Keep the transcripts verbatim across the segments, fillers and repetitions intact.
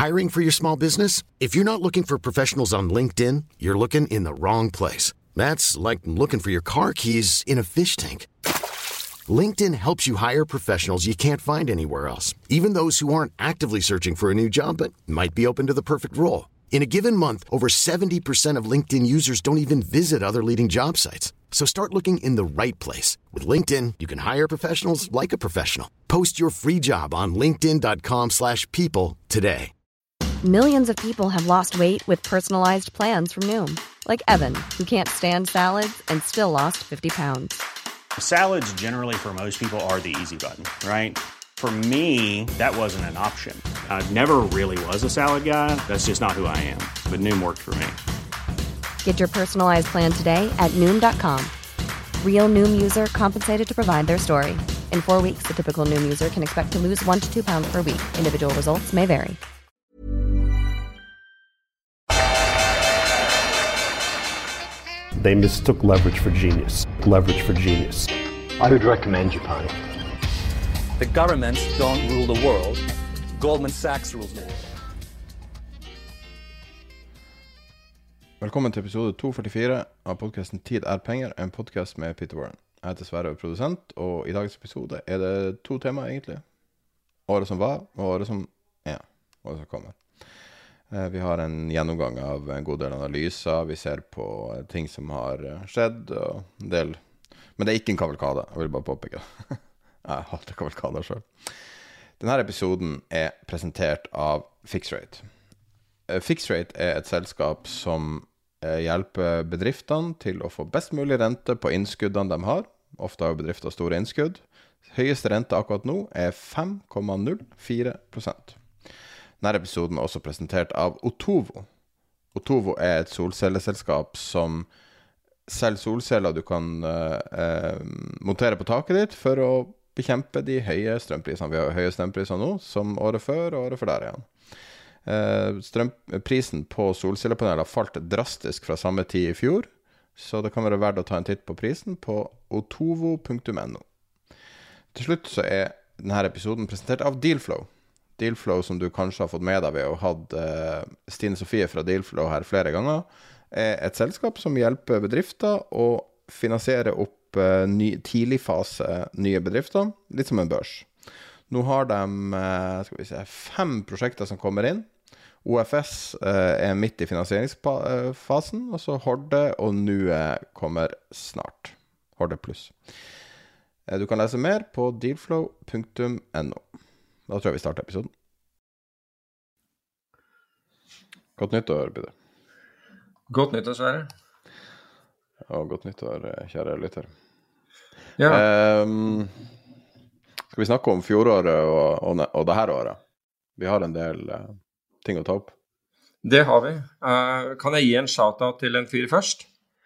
Hiring for your small business? If you're not looking for professionals on LinkedIn, you're looking in the wrong place. That's like looking for your car keys in a fish tank. LinkedIn helps you hire professionals you can't find anywhere else, even those who aren't actively searching for a new job but might be open to the perfect role. In a given month, over seventy percent of LinkedIn users don't even visit other leading job sites. So start looking in the right place. With LinkedIn, you can hire professionals like a professional. Post your free job on linkedin.com slash people today. Millions of people have lost weight with personalized plans from Noom. Like Evan, who can't stand salads and still lost fifty pounds. Salads generally for most people are the easy button, right? For me, that wasn't an option. I never really was a salad guy. That's just not who I am. But Noom worked for me. Get your personalized plan today at Noom dot com. Real Noom user compensated to provide their story. In four weeks, the typical Noom user can expect to lose one to two pounds per week. Individual results may vary. They mistook leverage for genius. Leverage for genius. I would recommend Japan. The governments don't rule the world. Goldman Sachs rules the world. Velkommen til episode to førtifire av podcasten Tid er penger, en podcast med Peter Warren. Jeg heter Sverre, produsent, og i dagens episode er det to tema egentlig. Året som var, og året som er, året som kommer. Vi har en gjennomgang av en god del analyser, vi ser på ting som har skjedd, og en del, men det er ikke en kavalkade, jeg vil bare påpeke det. Jeg hater kavalkader selv. Denne episoden er presentert av Fixrate. Fixrate er et selskap som hjelper bedriftene til å få best mulig rente på innskuddene de har. Ofte har bedrifter store innskudd. Høyeste rente akkurat nå er fem komma null fire prosent. Denne episoden er også presentert av Otovo. Otovo er et solcelleselskap som selger solceller du kan eh, montere på taket ditt for å bekjempe de høye strømprisene. Vi har høye strømpriser nå, som året før og året før der igjen. Eh, strømprisen på solcellepaneler falt drastisk fra samme tid i fjor, så det kan være verdt å ta en titt på prisen på otovo punktum no. Til slutt så er denne episoden presentert av Dealflow. Dealflow, som du kanskje har fått med deg ved å ha hatt uh, Stine Sofie fra Dealflow her flere ganger, er et selskap som hjelper bedrifter å finansiere opp uh, ny, tidlig fase nye bedrifter, litt som en børs. Nå har de uh, skal vi se, fem prosjekter som kommer inn. O F S uh, er midt i finansieringsfasen, og så Horde og Nue kommer snart. Horde pluss. Uh, du kan lese mer på dealflow punktum no. Da tror jeg vi starter episoden. Godt nyttår, Peter. Godt nyttår, Sverre. Og godt nyttår, kjære lytter. Ja. Um, skal vi snakke om fjoråret og, og, og det her året? Vi har en del uh, ting å ta opp. Det har vi. Uh, kan jeg gi en shout-out til en fyr først?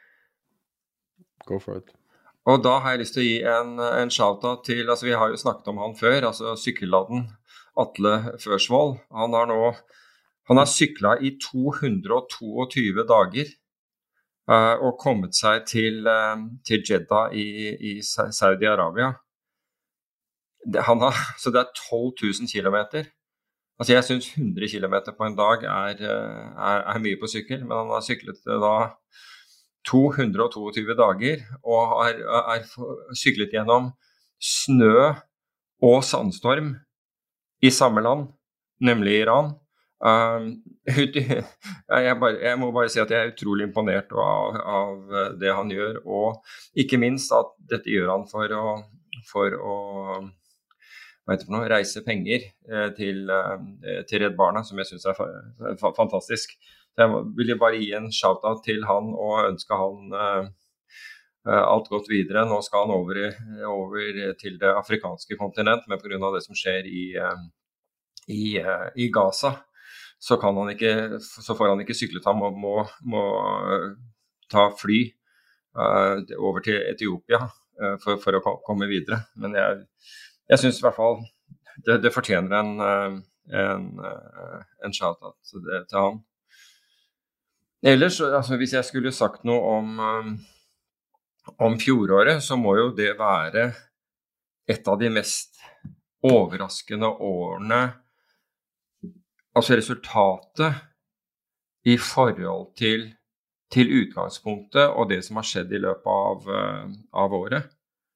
Go for it. Og da har jeg lyst til å gi en, en shout-out til, altså vi har jo snakket om han før, altså sykkelladden Atle Førsvold. Han har nå, han har syklet i to hundre og tjueto dager uh, og kommet seg til, uh, til Jeddah i, i Saudi-Arabia. Det, han har, så det er tolv tusen kilometer. Altså jeg synes hundre kilometer på en dag er, er, er mye på sykkel, men han har syklet da to hundre og tjueto dager og har, er syklet gjennom snø og sandstorm i samme land, nemlig Iran. Um, jeg, bare, jeg må bare si at jeg er utrolig imponert av, av det han gjør, og ikke minst at dette gjør han for å, for å hva heter det for noe, reise penger eh, til, eh, til Redd Barna, som jeg synes er fa- fa- fantastisk. Så jeg vil bare gi en shout-out til han og ønske han uh, alt godt videre. Nå skal han over, over til det afrikanske kontinent, men på grunn av det som skjer i, uh, i, uh, i Gaza, så, kan han ikke, så får han ikke syklet. Han må, må, må uh, ta fly uh, over til Etiopia uh, for, for å komme videre. Men jeg, jeg synes i hvert fall det, det fortjener en, uh, en, uh, en shout-out til, til han. Ellers, altså, hvis jeg skulle sagt noe om, um, om fjoråret, så må jo det være et av de mest overraskende årene altså resultatet i forhold til, til utgangspunktet og det som har skjedd i løpet av, av året.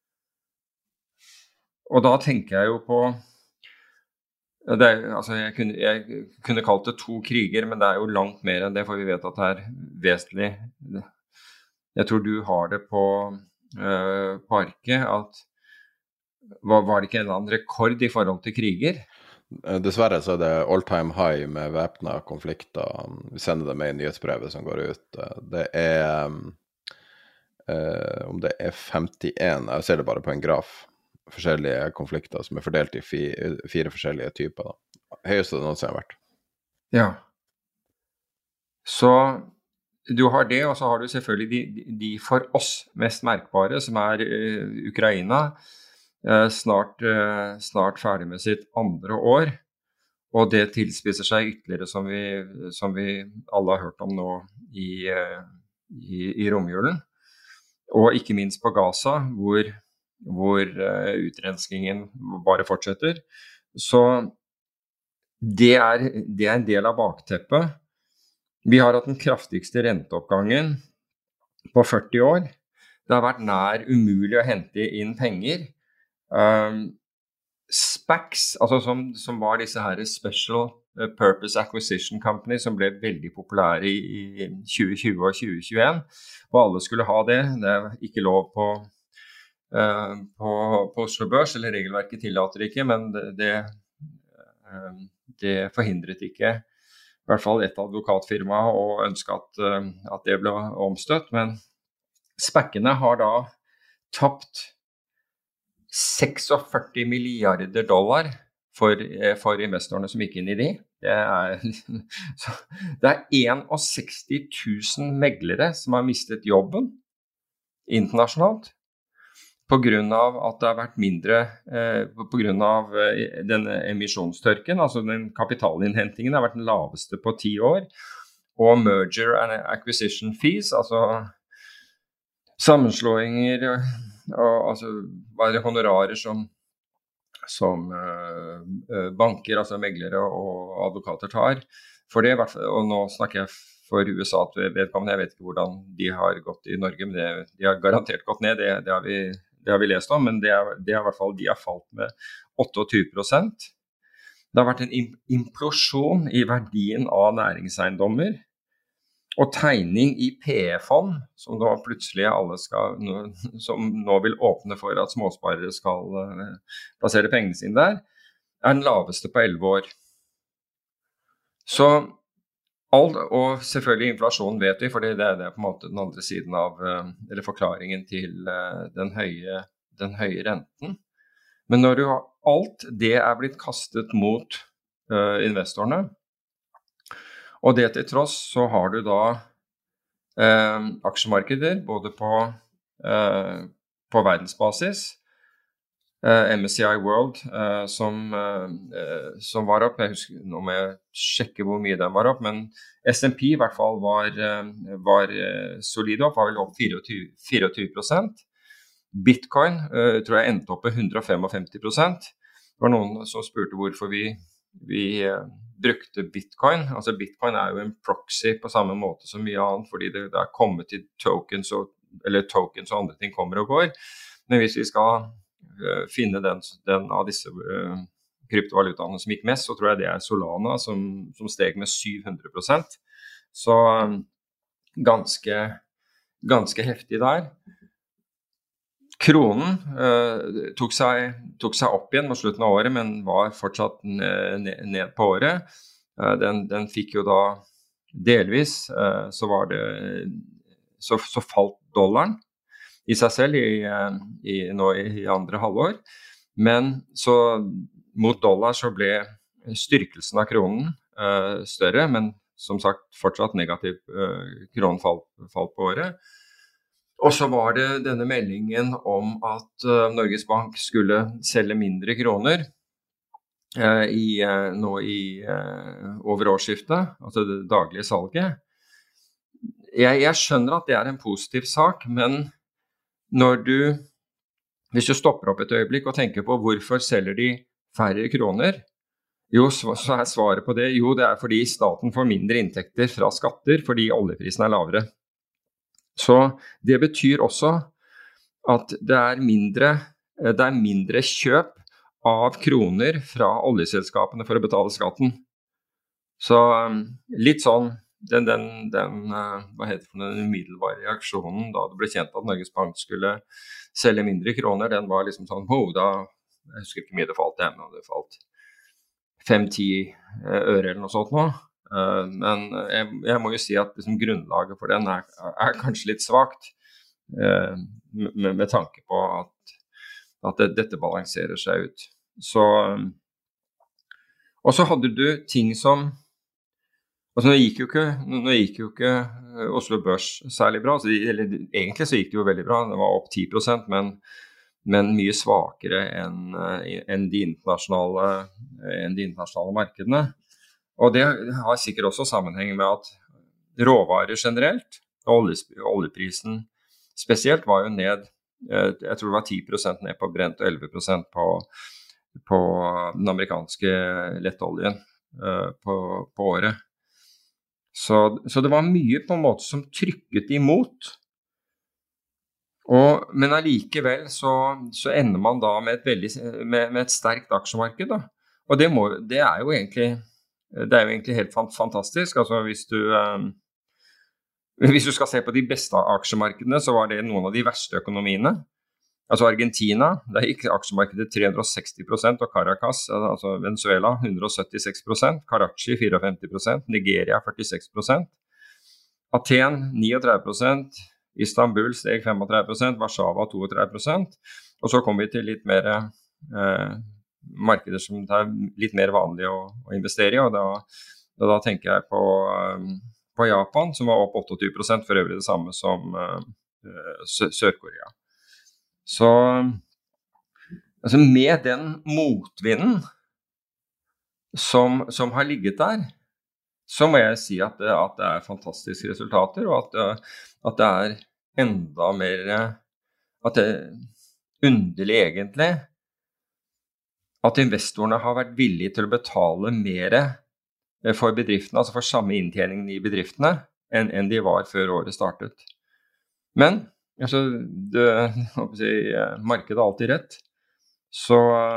Og da tenker jeg jo på, det er, altså jeg, kunne, jeg kunne kalt det to kriger, men det er jo langt mer enn det, for vi vet at det er vesentlig. Jeg tror du har det på, uh, på arket, at var, var det ikke en eller annen rekord i forhold til kriger? Dessverre så er det all-time high med væpnede konflikter. Vi sender det med i nyhetsbrevet som går ut. Det er, uh, om det er femtien, jeg ser det bare på en graf, forskjellige konflikter som er fordelt i fire, fire forskjellige typer. Høyeste det noensinne har vært. Ja. Så du har det, og så har du selvfølgelig de, de for oss mest merkbare, som er uh, Ukraina, uh, snart, uh, snart ferdig med sitt andre år, og det tilspisser seg ytterligere som vi, som vi alle har hørt om nå i, uh, i, i romjulen. Og ikke minst på Gaza, hvor hvor uh, utrenskingen bare fortsetter. Så det er, det er en del av bakteppet. Vi har hatt den kraftigste renteoppgangen på førti år. Det har vært nær umulig å hente inn penger. Um, SPACs, altså som, som var disse her Special Purpose Acquisition Company, som ble veldig populære i, i tjue tjue og tjue tjueen, og alle skulle ha det. Det er ikke lov på Uh, på, på Oslo Børs, eller regelverket tillater ikke, men det, det, uh, det forhindret ikke i hvert fall et advokatfirma å ønske at, uh, at det ble omstøtt, men SPACene har da tapt førtiseks milliarder dollar for, for investorene som gikk inn i de. Det er, det er sekstisén tusen meglere som har mistet jobben internasjonalt, på grunn av at det har vært mindre, eh, på grunn av eh, denne emisjonstørken, altså den kapitalinnhentingen har vært den laveste på ti år, og merger and acquisition fees, altså sammenslåinger, og altså bare honorarer som, som eh, banker, altså meglere og advokater tar, for det, og nå snakker jeg for U S A at vedkommende, jeg vet ikke hvordan de har gått i Norge, men det, de har garantert gått ned, det, det har vi Det har vi lest om, men det er, det er i hvert fall, de har falt med tjueåtte prosent. Det har vært en implosjon i verdien av næringseiendommer, og tegning i P E-fond, som nå plutselig alle skal, som nå vil åpne for at småsparere skal uh, plassere pengene sine der, er den laveste på elleve år. Så All, og selvfølgelig inflasjon vet vi, for det er det på en måte den andre siden av, eller forklaringen til den høye, den høye renten. Men når du har alt det er blitt kastet mot uh, investorene, og det til tross så har du da uh, aksjemarkeder både på, uh, på verdensbasis, Uh, M S C I World uh, som, uh, uh, som var opp, jeg husker, nå må jeg sjekke hvor mye den var opp, men S and P i hvert fall var, uh, var uh, solid opp, var vel opp tjuefire prosent. Bitcoin uh, tror jeg endte opp på hundre og femtifem prosent. Det var noen som spurte hvorfor vi, vi uh, brukte Bitcoin. Altså Bitcoin er jo en proxy på samme måte som mye annet, fordi det, det er kommet til tokens og, eller tokens og andre ting kommer og går. Men hvis vi skal finne den, den av disse uh, kryptovalutaene som gikk mest, så tror jeg det er Solana som, som steg med syv hundre prosent. Så um, ganske, ganske heftig der. Kronen uh, tok, seg, tok seg opp igjen mot slutten av året, men var fortsatt ned, ned på året. Uh, den, den fikk jo da delvis, uh, så var det, så, så falt dollaren i seg selv i, i, nå i andre halvår, men så mot dollar så ble styrkelsen av kronen uh, større, men som sagt fortsatt negativ uh, kronfall fall på året. Og så var det denne meldingen om at uh, Norges Bank skulle selge mindre kroner uh, i, uh, nå i, uh, over årsskiftet, altså det daglige salget. Jeg, jeg skjønner at det er en positiv sak, men når du, hvis du stopper opp et øyeblikk og tenker på hvorfor selger de færre kroner, Jo, så er svaret på det. Jo, det er fordi staten får mindre inntekter fra skatter, fordi oljeprisen er lavere. Så det betyr også at det er mindre, det er mindre kjøp av kroner fra oljeselskapene for å betale skatten. Så litt sånn, den, den, den, hva heter det, den umiddelbare reaksjonen da det ble kjent at Norges Bank skulle selge mindre kroner, den var liksom sånn, oh, da, jeg husker ikke mye det falt hjemme, og det falt fem-ti øre eller noe sånt nå. Men jeg, jeg må jo si at liksom, grunnlaget for den er, er kanskje litt svagt, med, med tanke på at, at det, dette balanserer seg ut. Så, og så hadde du ting som, altså nå gikk jo ikke, nå gikk jo ikke Oslo Børs særlig bra, altså, eller egentlig så gikk det jo veldig bra, det var opp ti prosent, men men mye svakere enn, enn, de internasjonale, enn de internasjonale markedene. Og det har sikkert også sammenheng med at råvarer generelt, og oljeprisen spesielt, var jo ned, jeg tror det var ti prosent ned på Brent og elleve prosent på, på den amerikanske lettoljen på, på året. Så, så det var mye på en måte som trykket imot. Og, men allikevel så, så ender man da med et, veldig, med, med et sterkt aksjemarked. Da. Og det, må, det, er jo egentlig, det er jo egentlig helt fantastisk. Altså hvis du, um, hvis du skal se på de beste aksjemarkedene, så var det noen av de verste økonomiene. Altså Argentina, der gikk aksjemarkedet tre hundre og seksti prosent, og Caracas, altså Venezuela, ett hundre og syttiseks prosent, Karachi femtifire prosent, Nigeria førtiseks prosent, Aten trettini prosent, Istanbul steg femogtretti prosent, Warszawa trettito prosent, og så kommer vi til litt mer eh, markeder som det er litt mer vanlig å, å investere i, og da, da, da tenker jeg på, um, på Japan, som var opp tjueåtte prosent, for øvrig det samme som uh, Sør-Korea. Så altså med den motvinden som, som har ligget der, så må jeg si at det, at det er fantastiske resultater, og at, at det er enda mer, at det er underlig egentlig, at investorene har vært villige til å betale mer for bedriftene, altså for samme inntjeningen i bedriftene, enn, enn de var før året startet. Men, altså, det, si, markedet har alltid rett, så,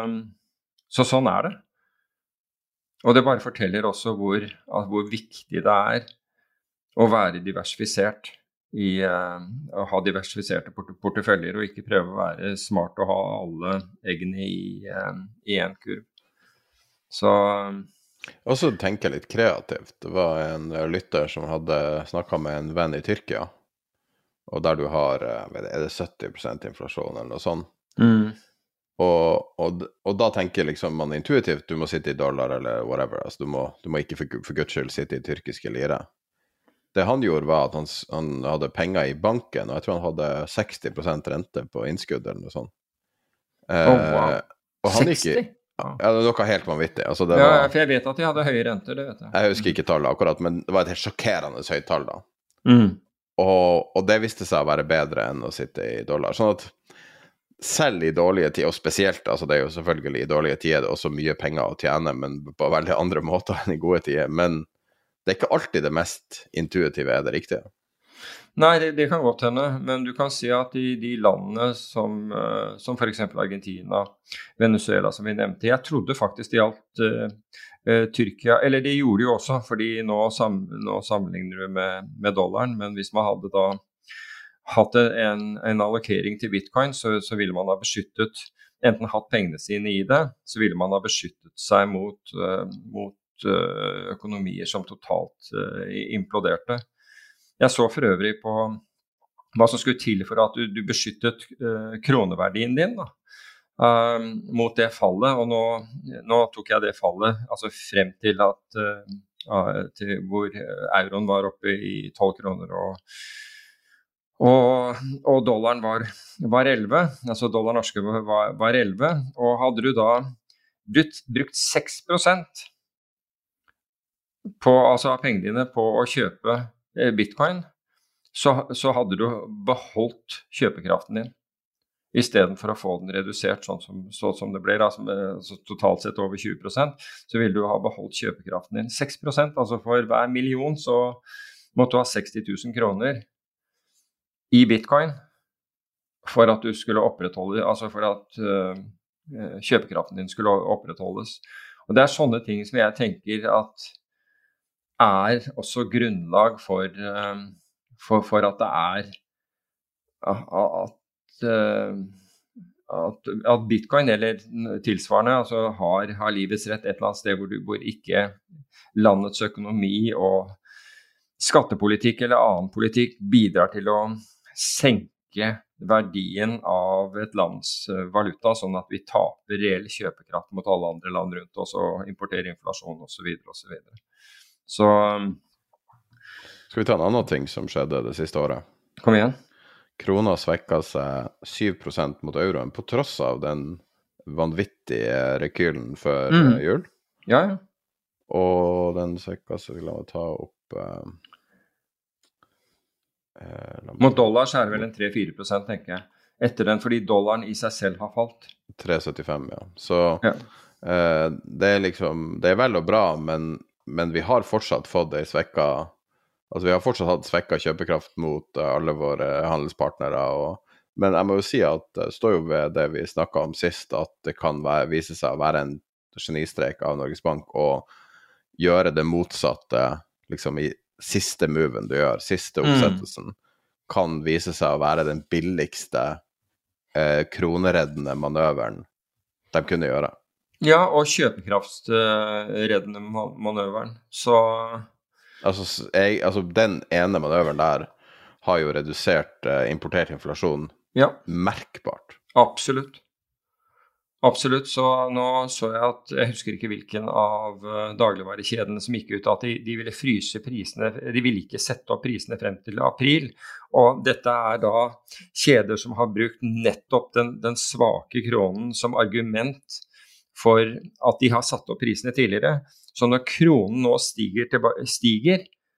så sånn er det. Og det bare forteller også hvor, hvor viktig det er å være diversifisert, i, uh, å ha diversifiserte port- porteføljer, og ikke prøve å være smart og ha alle eggene i, uh, i en kurv. Så... Og så tenker jeg litt kreativt. Det var en lytter som hadde snakket med en venn i Tyrkia, og der du har, er det sytti prosent inflasjon eller noe sånt. Mm. Og, og, og da tenker liksom man intuitivt, du må sitte i dollar eller whatever, altså du må, du må ikke for, for Guds skyld sitte i tyrkiske lire. Det han gjorde var at han, han hadde penger i banken, og jeg tror han hadde seksti prosent rente på innskudd eller noe sånt. Eh, oh, wow. Og han seksti? Ikke, ja, det var noe helt vanvittig. Altså det ja, var, for jeg vet at de hadde høye renter, det vet jeg. Jeg husker ikke tallet akkurat, men det var et helt sjokkerende høyt tall da. Mm. Og, og det viste seg å være bedre enn å sitte i dollar. Sånn at selv i dårlige tider, og spesielt, altså det er jo selvfølgelig i dårlige tider, det er også mye penger å tjene, men på veldig andre måter enn i gode tider. Men det er ikke alltid det mest intuitive er det riktige. Nei, det, det kan godt hende, men du kan si at i de landene som, uh, som for eksempel Argentina, Venezuela som vi nevnte, jeg trodde faktisk det gjaldt uh, uh, Tyrkia, eller det gjorde jo også, fordi nå, sam, nå sammenligner du med, med dollaren, men hvis man hadde da hatt en, en allokering til bitcoin, så, så ville man ha beskyttet, enten hatt pengene sine i det, så ville man ha beskyttet seg mot, uh, mot uh, økonomier som totalt uh, imploderte. Jeg så for øvrig på hva som skulle til for at du, du beskyttet uh, kroneverdien din da, uh, mot det fallet, og nå, nå tok jeg det fallet altså frem til at uh, til hvor euroen var oppe i tolv kroner og Og, og dollaren var, var elleve, altså dollar norske var, var elleve, og hadde du da brukt, brukt seks prosent på, altså av pengene dine på å kjøpe bitcoin, så, så hadde du beholdt kjøpekraften din. I stedet for å få den redusert sånn som, sånn som det ble, altså, altså totalt sett over tjue prosent, så vil du ha beholdt kjøpekraften din. seks prosent, altså for hver million så måtte du ha seksti tusen kroner i bitcoin for at du skulle opprettholde, altså for at uh, kjøpekraften din skulle opprettholdes. Og det er sånne ting som jeg tenker at er også grunnlag for, uh, for, for at det er at At, at bitcoin eller tilsvarende altså har, har livets rett et eller annet sted hvor, du, hvor ikke landets økonomi og skattepolitikk eller annen politikk bidrar til å senke verdien av et lands valuta, sånn at vi taper reell kjøpekraft mot alle andre land rundt oss og importerer inflasjon og så videre og så videre. Så skal vi ta en annen ting som skjedde det siste året? Kom igjen. Krona svekket seg syv prosent mot euroen, på tross av den vanvittige rekylen før mm. jul. Ja, ja. Og den svekket seg, la meg ta opp... Uh, uh, mot dollar så er det vel en tre til fire prosent, tenker jeg. Etter den, fordi dollaren i seg selv har falt. tre komma syttifem, ja. Så ja. Uh, det er liksom, det er vel og bra, men, men vi har fortsatt fått en svekket... Altså, vi har fortsatt hatt svekket kjøpekraft mot uh, alle våre handelspartnere, og, men jeg må jo si at det uh, står jo ved det vi snakket om sist, at det kan være, vise seg å være en genistrek av Norges Bank å gjøre det motsatte, liksom i siste moven du gjør, siste oppsettelsen, mm. kan vise seg å være den billigste uh, kronereddende manøveren de kunne gjøre. Ja, og kjøpekraftsreddende manøveren, så... Altså, jeg, altså, den ene manøveren der har jo redusert uh, importert inflasjon ja. merkbart. Absolutt. Absolutt. Så nå så jeg at, jeg husker ikke hvilken av uh, dagligvarekjedene som gikk ut, at de, de ville fryse prisene, de ville ikke sette opp prisene frem til april. Og dette er da kjeder som har brukt nettopp den, den svake kronen som argument for at de har satt opp prisene tidligere. Så når kronen nå stiger, stiger,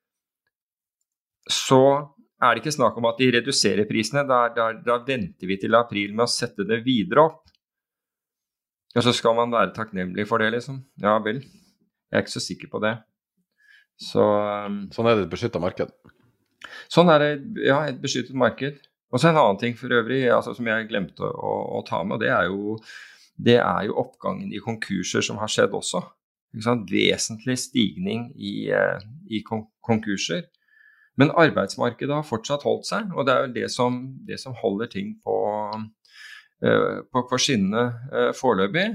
så er det ikke snakk om at de reduserer prisene. Da, da, da venter vi til april med å sette det videre opp. Og så skal man være takknemlig for det, liksom. Ja vel, jeg er ikke så sikker på det. Så, um, sånn er det et beskyttet marked. Sånn er det, ja, et beskyttet marked. Og så en annen ting for øvrig, altså, som jeg glemte å, å, å ta med, og det er jo, det er jo oppgangen i konkurser som har skjedd også. Vesentlig stigning i, i konkurser. Men arbeidsmarkedet har fortsatt holdt seg, og det er jo det som, det som holder ting på, på, på skinnene foreløpig.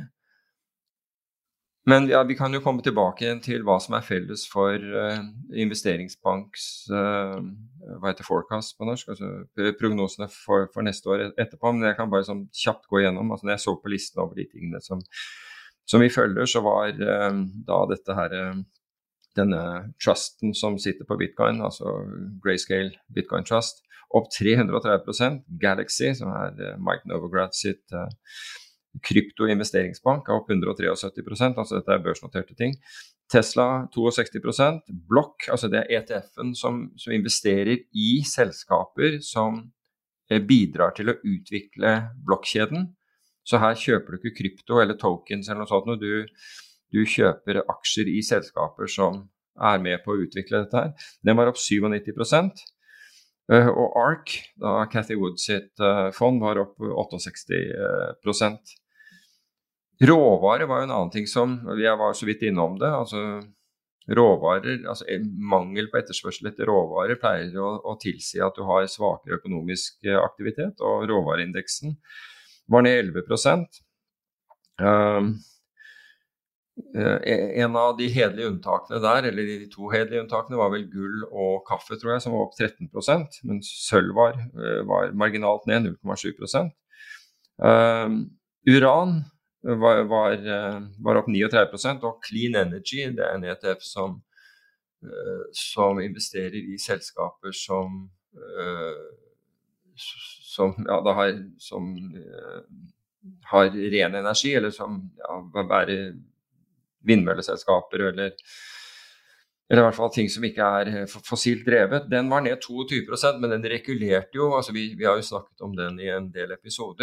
Men ja, vi kan jo komme tilbake igjen til hva som er felles for investeringsbanks, hva heter forecast på norsk, altså prognosene for, for neste år etterpå, men jeg kan bare sånn kjapt gå gjennom, altså når jeg så på listen over de tingene som Som vi følger, så var uh, da dette her, uh, denne trusten som sitter på Bitcoin, altså Grayscale Bitcoin Trust, opp tre hundre og tretti prosent. Galaxy, som er uh, Mike Novogratz sitt uh, kryptoinvesteringsbank, er opp ett hundre og syttitre prosent, altså dette er børsnoterte ting. Tesla sekstito prosent. Block, altså det er E T F-en som, som investerer i selskaper som uh, bidrar til å utvikle blokkjeden. Så her kjøper du ikke krypto eller tokens eller noe sånt, når du, du kjøper aksjer i selskaper som er med på å utvikle dette her. Den var opp nittisju prosent. Uh, og ARK, da Cathy Wood sitt uh, fond, var opp sekstiåtte prosent. Råvarer var jo en annen ting som, jeg var så vidt innom det, altså råvarer, altså mangel på etterspørsel etter råvarer pleier å, å tilsi at du har svakere økonomisk aktivitet, og råvareindeksen var ned elleve prosent. Um, en av de hederlige unntakene der, eller de to hederlige unntakene, var vel gull og kaffe, tror jeg, som var opp tretten prosent, mens sølv var, var marginalt ned null komma sju prosent. Um, uran var, var, var opp trettini prosent, og Clean Energy, det er en E T F som, uh, som investerer i selskaper som uh, som, ja, da har, som uh, har ren energi, eller som ja, være vindmølleselskaper, eller, eller i hvert fall ting som ikke er fossilt drevet. Den var ned tjueto prosent, men den regulerte jo, altså vi, vi har jo snakket om den i en del episoder,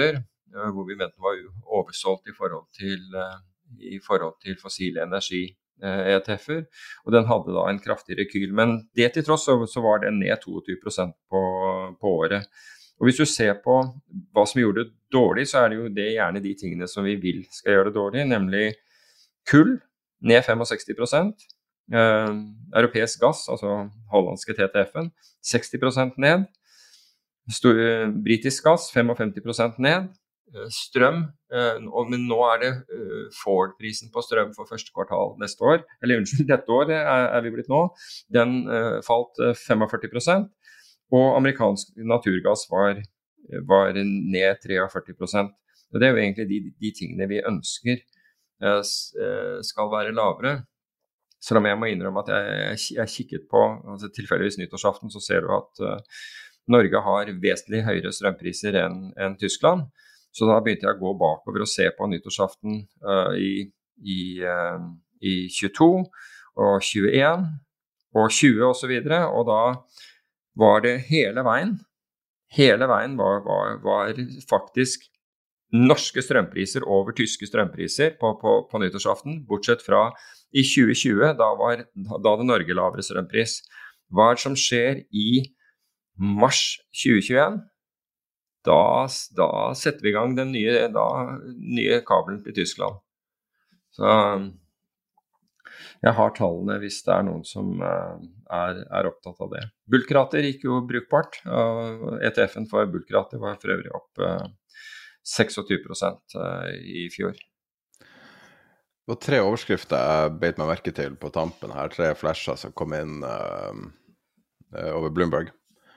hvor vi mente den var oversolgt i forhold til, i forhold til fossile energi-E T F-er, og den hadde da en kraftig rekyl, men det til tross så, så var den ned tjueto prosent på, på året. Og hvis du ser på hva som gjorde det dårlig, så er det jo det gjerne de tingene som vi vil skal gjøre det dårlig, nemlig kull, ned sekstifem prosent, Uh, europeisk gass, altså hollandske T T F-en, seksti prosent ned, Stor, uh, britisk gass, femtifem prosent ned, uh, strøm, uh, og, men nå er det uh, Ford-prisen på strøm for første kvartal neste år, eller unnskyld, dette år er, er vi blitt nå, den uh, falt uh, førtifem prosent, og amerikansk naturgass var, var ned førtitre prosent. Og det er jo egentlig de, de tingene vi ønsker uh, skal være lavere. Selv om jeg må innrømme at jeg, jeg kikket på, altså tilfeldigvis nyttårsaften, så ser du at uh, Norge har vesentlig høyere strømpriser enn, enn Tyskland. Så da begynte jeg å gå bakover og se på nyttårsaften uh, i, i, uh, i tjueto og tjueen og tjue og så videre, og da var det hele veien, hele veien var, var, var faktisk norske strømpriser over tyske strømpriser på, på, på nyttårsaften, bortsett fra i tjue tjue, da, var, da hadde Norge lavere strømpris. Hva er det som skjer i mars tjue tjueen? Da, da setter vi i gang den nye, da, nye kabelen til Tyskland. Så jeg har tallene hvis det er noen som er, er opptatt av det. Bulkrater gikk jo brukbart. E T F-en for bulkrater var for øvrig opp tjueseks prosent i fjor. Det var tre overskrifter jeg beit meg merke til på tampen her, tre flasher som kom inn uh, uh, over Bloomberg.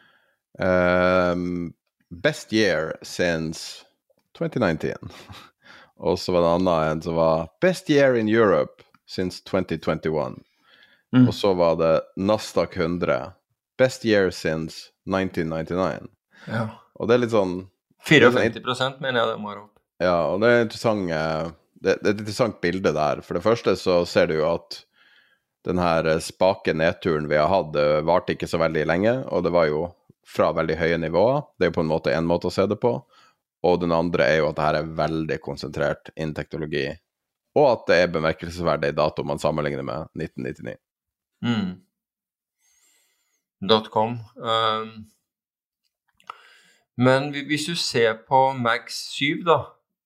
Um, best year since twenty nineteen. Og så var det en annen en som var best year in Europe since twenty twenty-one. Mm. Og så var det Nasdaq hundre. Best year since nineteen ninety-nine. Ja. Og det er litt sånn femtifire prosent mener jeg det må være opp. Ja, og det er interessant uh, Det, det er et interessant bilde der. For det første så ser du jo at den her spake nedturen vi har hatt, det varte ikke så veldig lenge, og det var jo fra veldig høye nivåer. Det er jo på en måte en måte å se det på. Og den andre er jo at det her er veldig konsentrert innen teknologi, og at det er bemerkelsesverdig dato man sammenligner med nitten nittini. Mm. Dot com. Um, men hvis du ser på Mag syv da,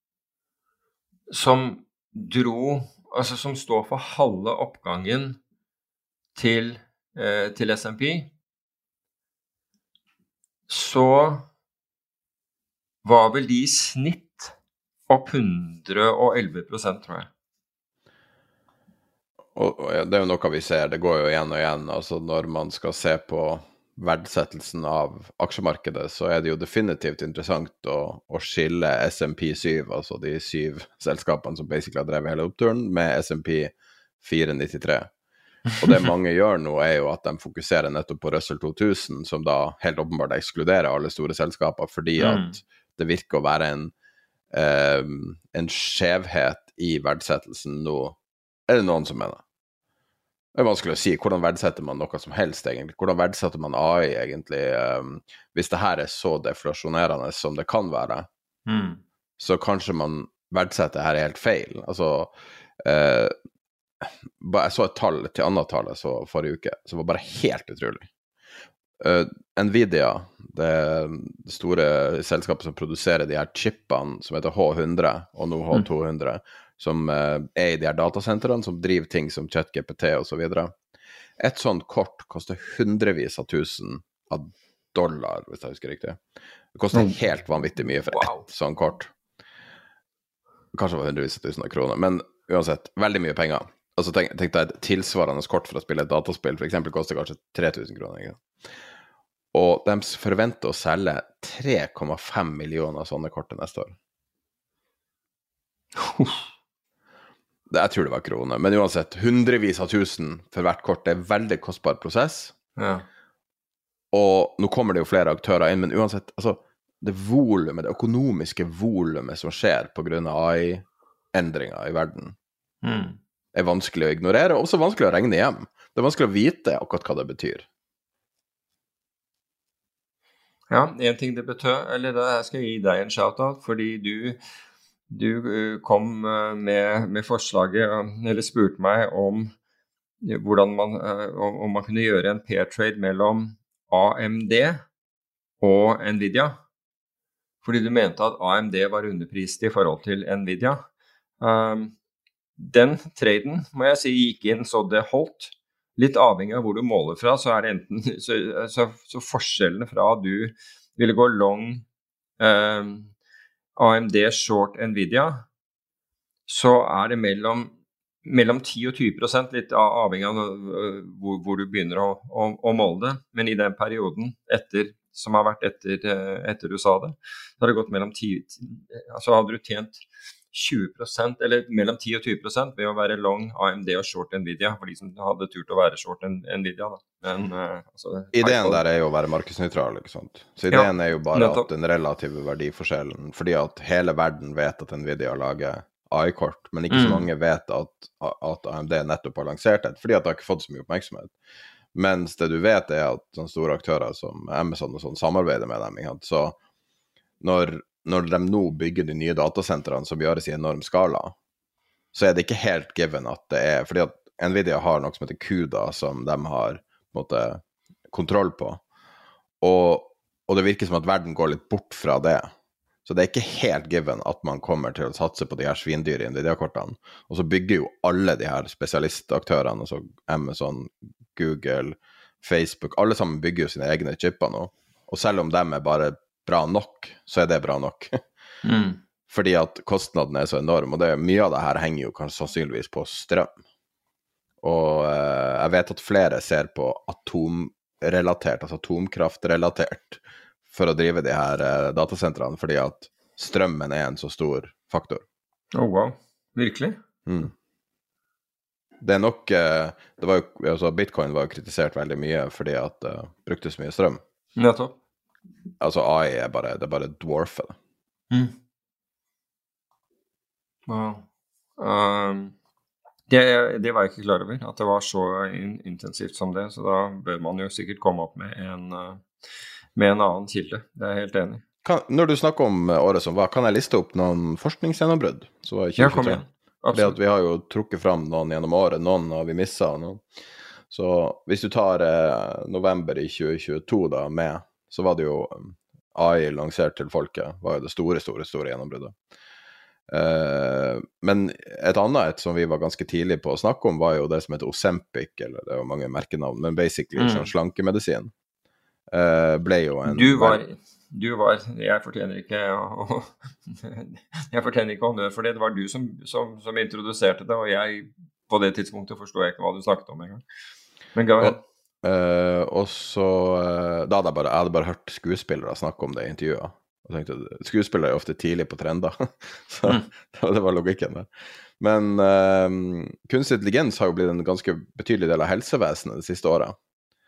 som dro, altså som står for halve oppgangen til, eh, til S and P, så var vel de i snitt opp hundre og elleve prosent, tror jeg. Og, og ja, det er jo noe vi ser, det går jo igjen og igjen, altså når man skal se på verdsettelsen av aksjemarkedet, så er det jo definitivt interessant å, å skille S and P syv, altså de syv selskapene som basically har drevet hele oppturen, med S and P fire nittitre. Og det mange gjør nå er jo at de fokuserer nettopp på Russell to tusen, som da helt åpenbart ekskluderer alle store selskaper, fordi at det virker å være en, eh, en skjevhet i verdsettelsen nå. Er det noen som mener? Det er vanskelig å si. Hvordan verdsetter man noe som helst, egentlig? Hvordan verdsetter man A I, egentlig? Um, hvis det her er så deflasjonerende som det kan være, mm. så kanskje man verdsetter det her helt feil. Altså, uh, jeg så et tall til annet tallet så forrige uke, som var bare helt utrolig. Uh, Nvidia, det store selskapet som produserer de her chipene, som heter H hundre, og nå H to hundre, mm. som uh, er i de her datasentrene, som driver ting som ChatGPT og så videre. Et sånt kort koster hundrevis av tusen av dollar, hvis jeg husker riktig. Det koster mm. helt vanvittig mye for wow. et sånt kort. Kanskje det var hundrevis av tusen av kroner, men uansett, veldig mye penger. Altså tenk, tenk deg et tilsvarende kort for å spille et dataspill, for eksempel koster kanskje tre tusen kroner. Ikke? Og de forventer å selge tre komma fem millioner sånne kort til neste år. Jeg tror det var kroner, men uansett, hundrevis av tusen for hvert kort, det er en veldig kostbar prosess. Ja. Og nå kommer det jo flere aktører inn, men uansett, altså, det volumet, det økonomiske volumet som skjer på grunn av A I-endringer i verden, mm. er vanskelig å ignorere, og også vanskelig å regne hjem. Det er vanskelig å vite akkurat hva det betyr. Ja, en ting det betød, eller da skal jeg gi deg en shout-out, fordi du, du kom med, med forslaget, eller spurte meg om hvordan man, om man kunne gjøre en pair trade mellom A M D og Nvidia. Fordi du mente at A M D var underprist i forhold til Nvidia. Um, den traden, må jeg si, gikk inn så det holdt. Litt avhengig av hvor du måler fra, så er det enten så, så, så forskjellene fra at du ville gå long um, A M D short Nvidia, så er det mellom, mellom ti og tjue prosent, litt avhengig av uh, hvor, hvor du begynner å, å, å måle det. Men i den perioden etter, som har vært etter, uh, etter du sa det, så har det gått mellom ti, altså hadde du tjent tjue prosent, eller mellom ti og tjue prosent ved å være long A M D og short Nvidia, for de som hadde turt å være short Nvidia. Da. Men, uh, altså, ideen der er jo å være markedsnøytral, ikke sant? Så ideen ja, er jo bare at den relative verdiforskjellen, fordi at hele verden vet at Nvidia lager A I-kort, men ikke så mm. mange vet at, at A M D nettopp har lansert det, fordi at det har ikke fått så mye oppmerksomhet. Mens det du vet er at sånne store aktører som Amazon og sånn samarbeider med dem, ikke sant? Så når når de nå bygger de nye datasentrene som gjøres i enorm skala, så er det ikke helt given at det er, fordi at Nvidia har noe som heter CUDA, som de har på en måte kontroll på, og, og det virker som at verden går litt bort fra det. Så det er ikke helt given at man kommer til å satse på de her svindyre Nvidia-kortene. Og så bygger jo alle de her spesialistaktørene, altså Amazon, Google, Facebook, alle sammen bygger jo sine egne chipper nå. Og selv om dem er bare bra nok, så er det bra nok. mm. Fordi at kostnaden er så enorm, og det, mye av det her henger jo kanskje sannsynligvis på strøm. Og eh, jeg vet at flere ser på atomrelatert, altså atomkraftrelatert, for å drive de her eh, datasentrene, fordi at strømmen er en så stor faktor. Oh, wow. Virkelig? Mm. Det er nok, eh, det var jo, altså Bitcoin var jo kritisert veldig mye fordi at det uh, brukte så mye strøm. Nettopp. Altså A I er bare, det er bare dwarfet. Mm. Wow. Um, det, det var jeg ikke klar over, at det var så in- intensivt som det, så da bør man jo sikkert komme opp med en, med en annen kilde. Det er jeg helt enig. Kan, når du snakker om året som var, kan jeg liste opp noen forskningsgjennombrudd? Så var ja, kom igjen. Fordi at vi har jo trukket fram noen gjennom året, noen har vi misset. Noen. Så hvis du tar eh, november i tjue tjueto da med, så var det jo A I lansert til folket, var jo det store, store, store gjennombruddet. Uh, men et annet et som vi var ganske tidlig på å snakke om, var jo det som heter Ozempic, eller det er jo mange merkenavn, men basically mm. sånn slankemedisin. Uh, ble jo en... Du var, du var, jeg fortjener ikke å, jeg fortjener ikke honnør for det, det var du som, som, som introduserte det, og jeg, på det tidspunktet forstod jeg ikke hva du snakket om en gang. Men gå ahead. Uh, og så uh, da hadde jeg bare, jeg hadde bare hørt skuespillere snakke om det i intervjuet, og tenkte skuespillere er ofte tidlig på trender, så mm. det var logikken der. Men uh, kunstig intelligens har jo blitt en ganske betydelig del av helsevesenet det siste året.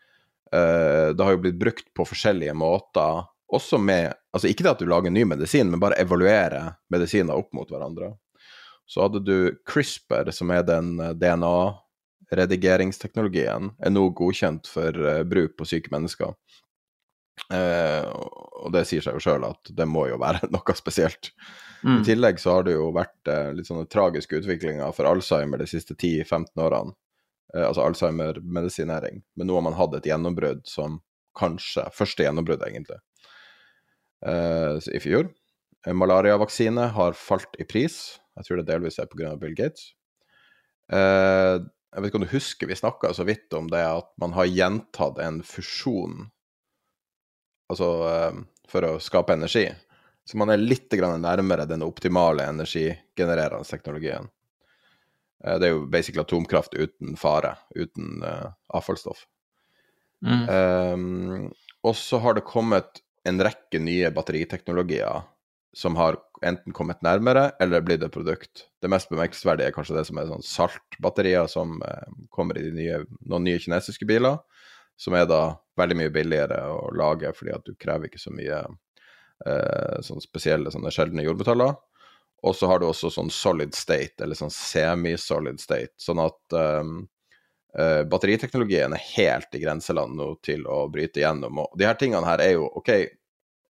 Uh, det har jo blitt brukt på forskjellige måter, også med, altså ikke det at du lager ny medisin, men bare evaluere medisiner opp mot hverandre. Så hadde du CRISPR, som er den D N A redigeringsteknologien er nå godkjent for uh, bruk på syke mennesker. Uh, og det sier seg jo selv at det må jo være noe spesielt. Mm. I tillegg så har det jo vært uh, litt sånne tragiske utviklinger for Alzheimer de siste ti til femten årene. Uh, altså Alzheimer-medisinering. Men nå har man hatt et gjennombrudd som kanskje, første gjennombrudd egentlig, uh, i fjor. En malaria-vaksine har falt i pris. Jeg tror det delvis er på grunn av Bill Gates. Uh, Jeg vet ikke om du husker, vi snakket så vidt om det at man har gjentatt en fusjon, altså um, for å skape energi. Så man er litt grann nærmere den optimale energigenererende teknologien. Uh, det er jo basically atomkraft uten fare, uten uh, avfallsstoff. Mm. Um, og så har det kommet en rekke nye batteriteknologier som har enten kommet nærmere, eller blitt et produkt. Det mest bemerkelsesverdige er kanskje det som er sånn saltbatterier som eh, kommer i de nye, noen nye kinesiske biler, som er da veldig mye billigere å lage, fordi at du krever ikke så mye eh, sånn spesielle, sånne sjeldne jordmetaller. Og så har du også sånn solid state, eller sånn semi-solid state, sånn at um, uh, batteriteknologien er helt i grenseland nå til å bryte igjennom. Og de her tingene her er jo, ok,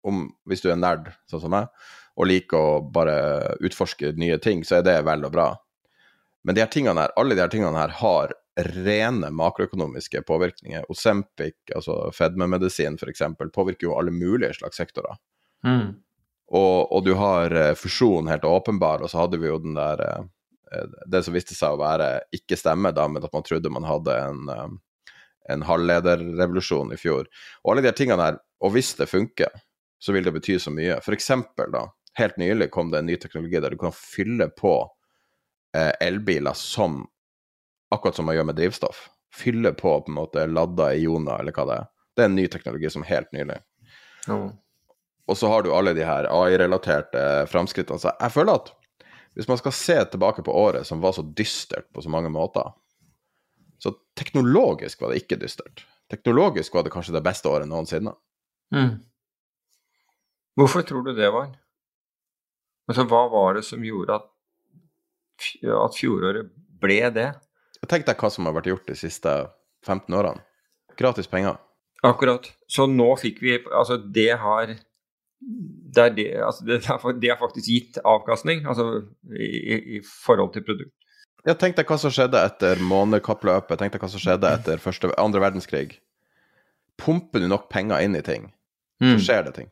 om, hvis du er nerd, sånn som meg, og liker å bare utforske nye ting, så er det vel og bra. Men de her tingene her, alle de her tingene her har rene makroøkonomiske påvirkninger. Ozempic, altså fedmemedisin for eksempel, påvirker jo alle mulige slags sektorer. Mm. Og, og du har fusjon helt åpenbar, og så hadde vi jo den der, det som viste seg å være ikke stemme da, men at man trodde man hadde en, en halvlederrevolusjon i fjor. Og alle de her tingene her, og hvis det funker, så vil det bety så mye. For eksempel da, helt nylig kom det en ny teknologi der du kan fylle på eh, elbiler som, akkurat som man gjør med drivstoff. Fylle på på en måte ladda ioner, eller hva det er. Det er en ny teknologi som helt nylig. Mm. Og så har du alle de her A I-relaterte fremskrittene. Så jeg føler at hvis man skal se tilbake på året som var så dystert på så mange måter, så teknologisk var det ikke dystert. Teknologisk var det kanskje det beste året noensinne. Mm. Hvorfor tror du det var? Altså, hva var det som gjorde at, at fjoråret ble det? Tenk deg hva som har vært gjort de siste femten årene. Gratis penger. Akkurat. Så nå fikk vi, altså det har... Det er, det, altså det, det er faktisk gitt avkastning, altså i, i forhold til produkt. Ja, tenk deg hva som skjedde etter månekappløpet, tenk deg hva som skjedde etter første, andre verdenskrig. Pumper du nok penger inn i ting, så Mm. skjer det ting.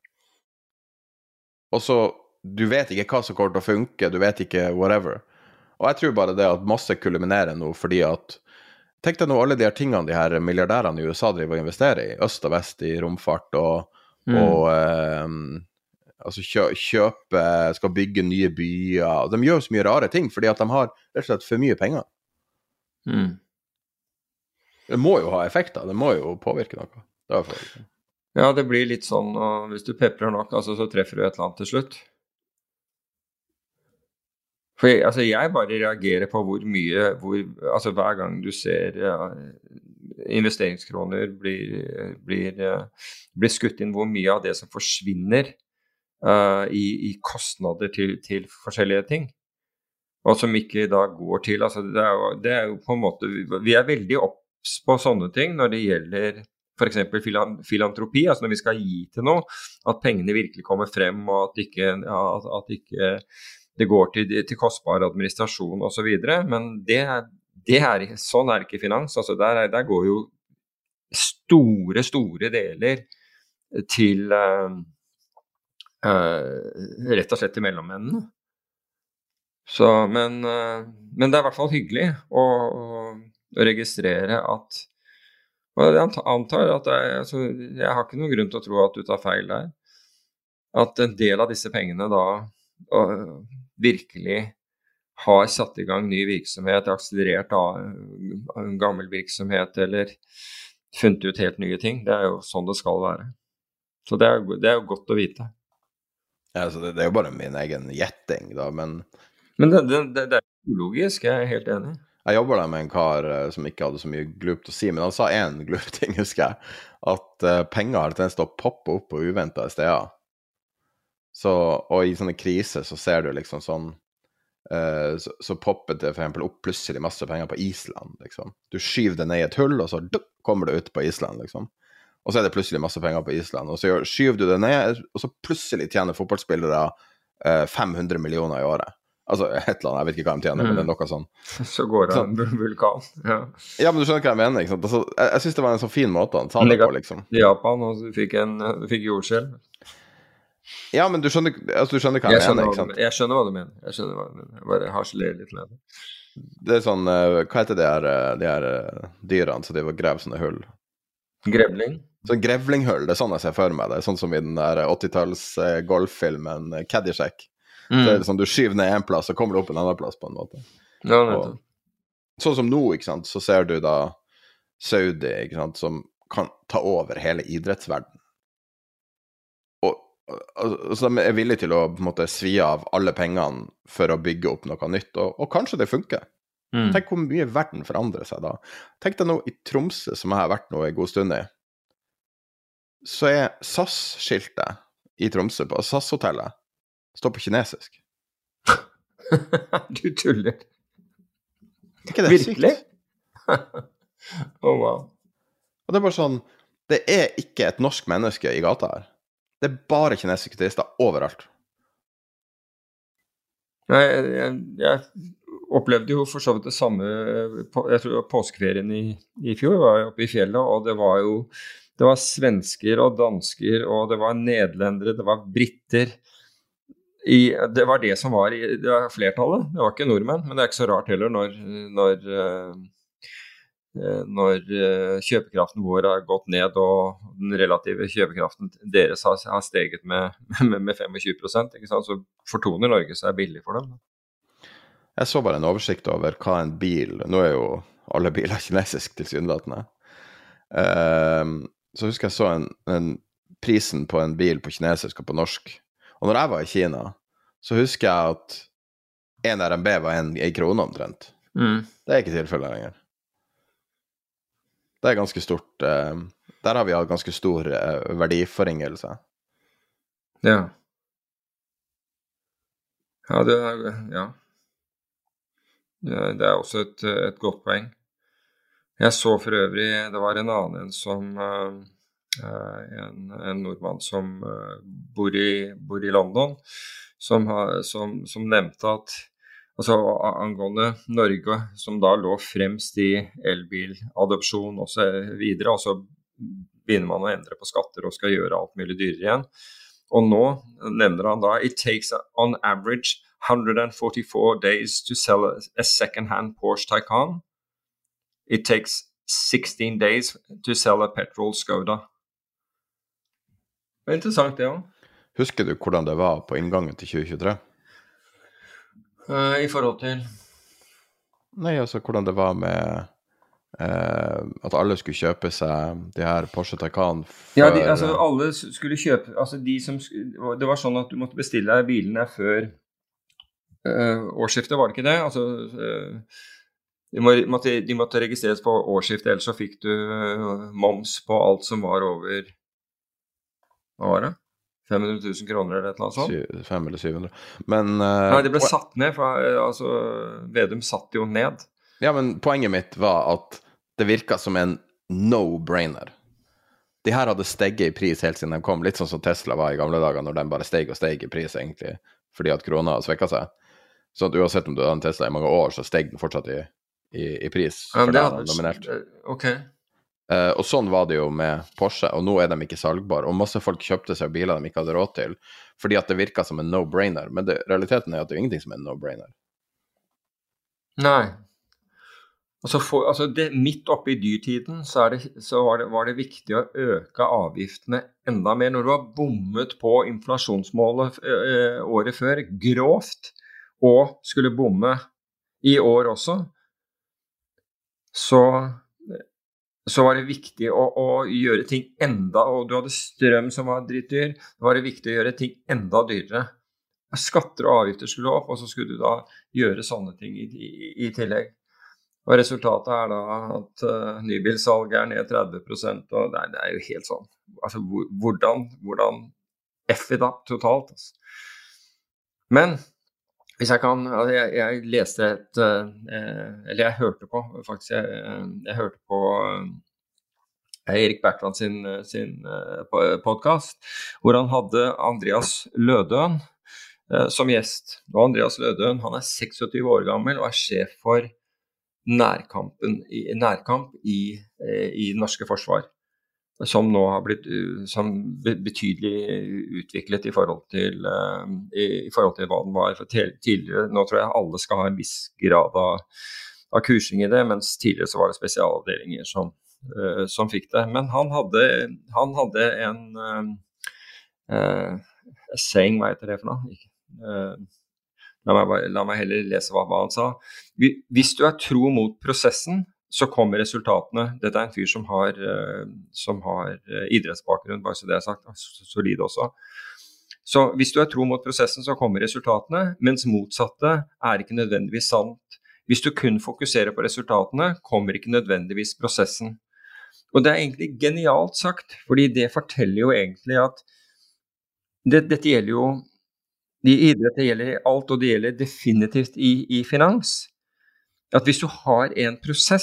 Og så, du vet ikke hva som kommer til å funke, du vet ikke whatever. Og jeg tror bare det at masse kulminerer nå, fordi at, tenk deg nå alle de her tingene de her milliardærene i U S A driver og investerer i, øst og vest i romfart og Mm. og eh, altså kjø, kjøpe, skal bygge nye byer, de gjør så mye rare ting, fordi at de har rett og slett for mye penger. Mm. Det må jo ha effekter, det må jo påvirke noe. Derfor. Ja, det blir litt sånn, og hvis du peprer nok, altså, så treffer du et eller annet til slutt. For jeg, altså, jeg bare reagerer på hvor mye, hvor, altså hver gang du ser ja, investeringskroner blir, blir, blir skutt inn, hvor mye av det som forsvinner uh, i, i kostnader til, til forskjellige ting, og som ikke da går til, altså det er jo, det er jo på en måte, vi er veldig opps på sånne ting når det gjelder for eksempel filan, filantropi, altså når vi skal gi til noe, at pengene virkelig kommer frem, og at ikke, ja, at, at ikke det går til, til kostbar administrasjon og så videre, men det er Det er, sånn er ikke finans, altså der, der går jo store, store deler til uh, uh, rett og slett til mellommennene. Så, men, uh, men det er i hvert fall hyggelig å, å registrere at, og jeg antar at jeg, altså, jeg har ikke noen grunn til å tro at du tar feil der, at en del av disse pengene da uh, virkelig har satt i gang ny virksomhet, akselerert av en gammel virksomhet, eller funnet ut helt nye ting. Det er jo sånn det skal være. Så det er, det er jo godt å vite. Ja, altså det, det er jo bare min egen gjetting da, men... Men det, det, det, det er ulogisk, jeg er helt enig. Jeg jobber der med en kar uh, som ikke hadde så mye glupt å si, men han sa en glup ting, husker jeg, at uh, penger har tendens til å poppe opp på uventede steder. Så, og i sånne kriser så ser du liksom sånn, Uh, så, så poppet det for eksempel opp plutselig masse penger på Island, liksom. Du skyver det ned i et hull, og så duk, kommer det ut på Island, liksom. Og så er det plutselig masse penger på Island, og så gjør, skyver du det ned, og så plutselig tjener fotballspillere uh, fem hundre millioner i året. Altså, et eller annet, jeg vet ikke hva de tjener, mm. men det er noe sånn. Så går det en vulkan, ja. Ja, men du skjønner hva jeg mener, ikke sant? Altså, jeg, jeg synes det var en så fin måte han sa det på, liksom. Japan, og du fikk, en, du fikk jordskjelv. Ja, men du skjønner, altså, du skjønner hva jeg, jeg mener, ikke sant? Jeg skjønner hva du mener. Jeg skjønner hva du mener. Jeg bare harselerer litt med det. Det er sånn, uh, hva heter det her, de her uh, dyrene, så de var grev sånne hull? Grevling? Sånn grevlinghull, det er sånn jeg ser for meg det. Sånn som i den der åttitalls uh, golffilmen uh, Caddyshack. Mm. Så er det sånn, du skyver ned en plass, så kommer du opp en annen plass på en måte. Ja, og, sånn som nå, ikke sant, så ser du da Saudi, ikke sant, som kan ta over hele idrettsverden. Altså, de er villige til å på en måte svi av alle pengene for å bygge opp noe nytt, og, og kanskje det funker. Mm. Tenk hvor mye verden forandrer seg da. Tenk deg nå i Tromsø, som jeg har vært nå i god stund i, så er S A S-skiltet i Tromsø på S A S-hotellet står på kinesisk. Du tuller. Ikke det virkelig? sykt? Oh, wow. Og det er bare sånn, det er ikke et norsk menneske i gata her. Det er bare kinesiske turister overalt. Nei, jeg, jeg opplevde jo for så vidt det samme, på, jeg tror påskeferien i, i fjor var jeg oppe i fjellet, og det var jo, det var svensker og dansker, og det var nederlendere, det var britter. I, det var det som var, i, det var flertallet, det var ikke nordmenn, men det er ikke så rart heller når, når, når kjøpekraften vår har gått ned, og den relative kjøpekraften deres har, har steget med, med, med tjuefem prosent, ikke sant? Så fortoner Norge seg billig for dem. Jeg så bare en oversikt over hva en bil, nå er jo alle biler kinesisk tilsynelatende, um, så husker jeg så en, en prisen på en bil på kinesisk og på norsk, og når jeg var i Kina, så husker jeg at en R M B var en, en krone omtrent. Mm. Det er ikke tilfellet lenger. Det er ganske stort, uh, der har vi hatt ganske stor uh, verdiforringelse. Ja. Ja, det er, ja. Det er også et, et godt poeng. Jeg så for øvrig, det var en annen som, uh, en, en nordmann som uh, bor, i, bor i London, som, har, som, som nevnte at, altså angående Norge, som da lå fremst i elbiladopsjon og så videre, og så begynner man å endre på skatter og skal gjøre alt mulig dyrere igjen. Og nå nevner han da, it takes on average one hundred forty-four days to sell a, a second-hand Porsche Taycan. It takes sixteen days to sell a petrol Skoda. Det er interessant det også. Husker du hvordan det var på inngangen til tjue tjuetre? Uh, I forhold til? Nei, altså hvordan det var med uh, at alle skulle kjøpe seg de her Porsche Taycan for... Ja, de, altså alle skulle kjøpe, altså de som, det var sånn at du måtte bestille deg bilene før uh, årsskiftet, var det ikke det? Altså, uh, de, må, måtte, de måtte registreres på årsskiftet, ellers så fikk du uh, moms på alt som var over, hva var det? fem hundre tusen kroner eller et eller annet sånt? fem eller syv hundre. Men... Uh, Nei, det ble satt ned, for altså, Vedum satt jo ned. Ja, men poenget mitt var at det virket som en no-brainer. De her hadde steget i pris helt siden de kom, litt sånn som Tesla var i gamle dager, når de bare steg og steg i pris egentlig, fordi at korona svekket seg. Så at uansett om du hadde en Tesla i mange år, så steg den fortsatt i, i, i pris. Ja, for det hadde nominert. Ok. Uh, og sånn var det jo med Porsche, og nå er de ikke salgbare, og masse folk kjøpte seg biler de ikke hadde råd til, fordi at det virket som en no-brainer, men det, realiteten er at det er ingenting som er en no-brainer. Nei. Altså, for, altså det, midt oppe i dyrtiden så, er det, så var, det, var det viktig å øke avgiftene enda mer. Når du har bommet på inflasjonsmålet øh, året før, grovt, og skulle bomme i år også, så... så var det viktig å, å gjøre ting enda, og du hadde strøm som var drittdyr, det var det viktig å gjøre ting enda dyrere. Skatter og avgifter skulle opp, og så skulle du da gjøre sånne ting i, i, i tillegg. Og resultatet er da at uh, nybilsalget er ned tretti prosent, og det er, det er jo helt sånn. Altså, hvordan, hvordan F it up totalt. Altså. Men... Hvis jeg kan, altså jeg, jeg leste et, eh, eller jeg hørte på, faktisk, jeg, jeg hørte på eh, Erik Bertrand sin, sin eh, podcast, hvor han hadde Andreas Lødøen eh, som gjest. Og Andreas Lødøen, han er seksogtyve år gammel og er sjef for nærkampen, i, nærkamp i, eh, i det norske forsvar, som nå har blitt som betydelig utviklet i forhold til, uh, i, i forhold til hva den var for tidligere. Nå tror jeg alle skal ha en viss grad av, av kursing i det, mens tidligere så var det spesialavdelinger som, uh, som fikk det. Men han hadde, han hadde en uh, uh, saying, hva heter det for noe? Uh, la, meg, la meg heller lese hva, hva han sa. Hvis du er tro mot prosessen, så kommer resultatene. Dette er en fyr som har, uh, som har uh, idrettsbakgrunn, bare så det er sagt, solid også. Så hvis du er tro mot prosessen, så kommer resultatene, mens motsatte er ikke nødvendigvis sant. Hvis du kun fokuserer på resultatene, kommer ikke nødvendigvis prosessen. Og det er egentlig genialt sagt, fordi det forteller jo egentlig at det, dette gjelder jo, i idrett det gjelder alt, og det gjelder definitivt i, i finans. At hvis du har en prosess,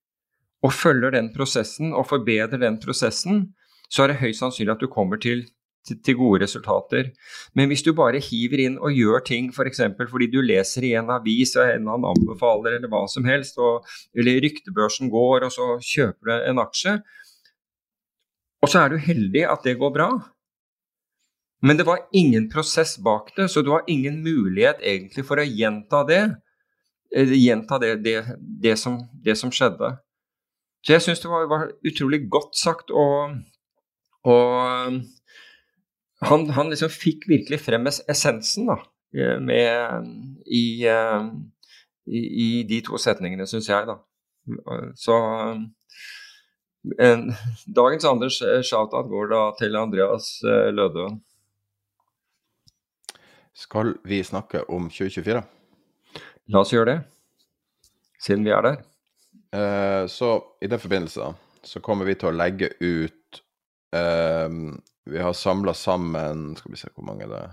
og følger den prosessen, og forbedrer den prosessen, så er det høyst sannsynlig at du kommer til til, til gode resultater. Men hvis du bare hiver inn og gjør ting, for eksempel fordi du leser i en avis og en eller annen anbefaler eller hva som helst, og, eller ryktebørsen går, og så kjøper du en aksje, og så er du heldig at det går bra. Men det var ingen prosess bak det, så du har ingen mulighet egentlig for å gjenta det, gjenta det, det, det, som, det som skjedde. Så jeg synes det var, var utrolig godt sagt, og, og han, han liksom fikk virkelig frem essensen da, med, i, i, i de to setningene, synes jeg da. Så en, dagens andre shoutout går da til Andreas Lødøen. Skal vi snakke om tjue tjuefire? La oss gjøre det, siden vi er der. Uh, så i den forbindelse så kommer vi til å legge ut uh, vi har samlet sammen, skal vi se hvor mange det er,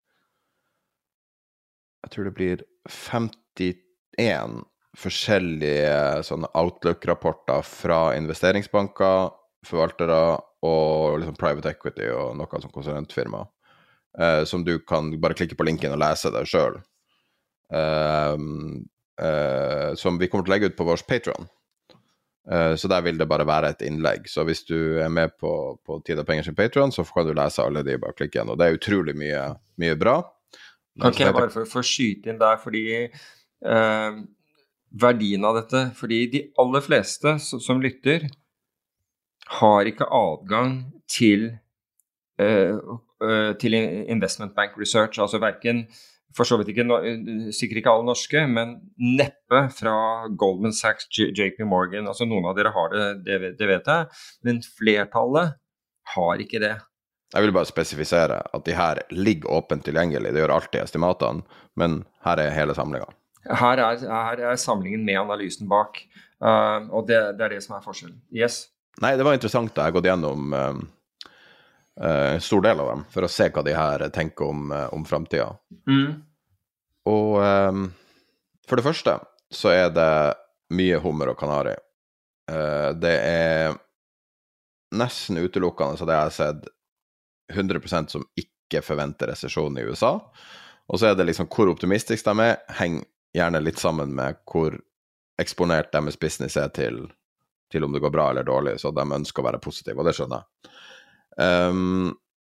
jeg tror det blir femtien forskjellige sånne Outlook-rapporter fra investeringsbanker, forvaltere og liksom private equity og noe som konsulentfirma, uh, som du kan bare klikke på linken og lese det selv. Uh, Uh, som vi kommer til å legge ut på vår Patreon. Uh, så der vil det bare være et innlegg. Så hvis du er med på, på Tid og Penger sin Patreon, så kan du lese alle de, bare klikke igjen. Og det er utrolig mye, mye bra. Kan ikke jeg bare få, få skyte inn der, fordi uh, verdien av dette, fordi de aller fleste som, som lytter, har ikke adgang til, uh, uh, til investment bank research, altså hverken for så vidt ikke, sikkert ikke alle norske, men neppe fra Goldman Sachs, J P Morgan, altså noen av dere har det, det, det vet jeg, men flertallet har ikke det. Jeg vil bare spesifisere at de her ligger åpent tilgjengelig, det gjør alltid estimatene, men her er hele samlingen. Her er, her er samlingen med analysen bak, uh, og det, det er det som er forskjellen. Yes? Nei, det var interessant da jeg gått gjennom um, uh, en stor del av dem, for å se hva de her tenker om, uh, om fremtiden. Mm. Og um, for det første så er det mye hummer og kanari. Uh, det er nesten utelukkende, så det har jeg sett hundre prosent som ikke forventer resesjon i U S A. Og så er det liksom hvor optimistisk de er, henger gjerne litt sammen med hvor eksponert deres business er til, til om det går bra eller dårlig, så de ønsker å være positive, og det skjønner jeg. Um,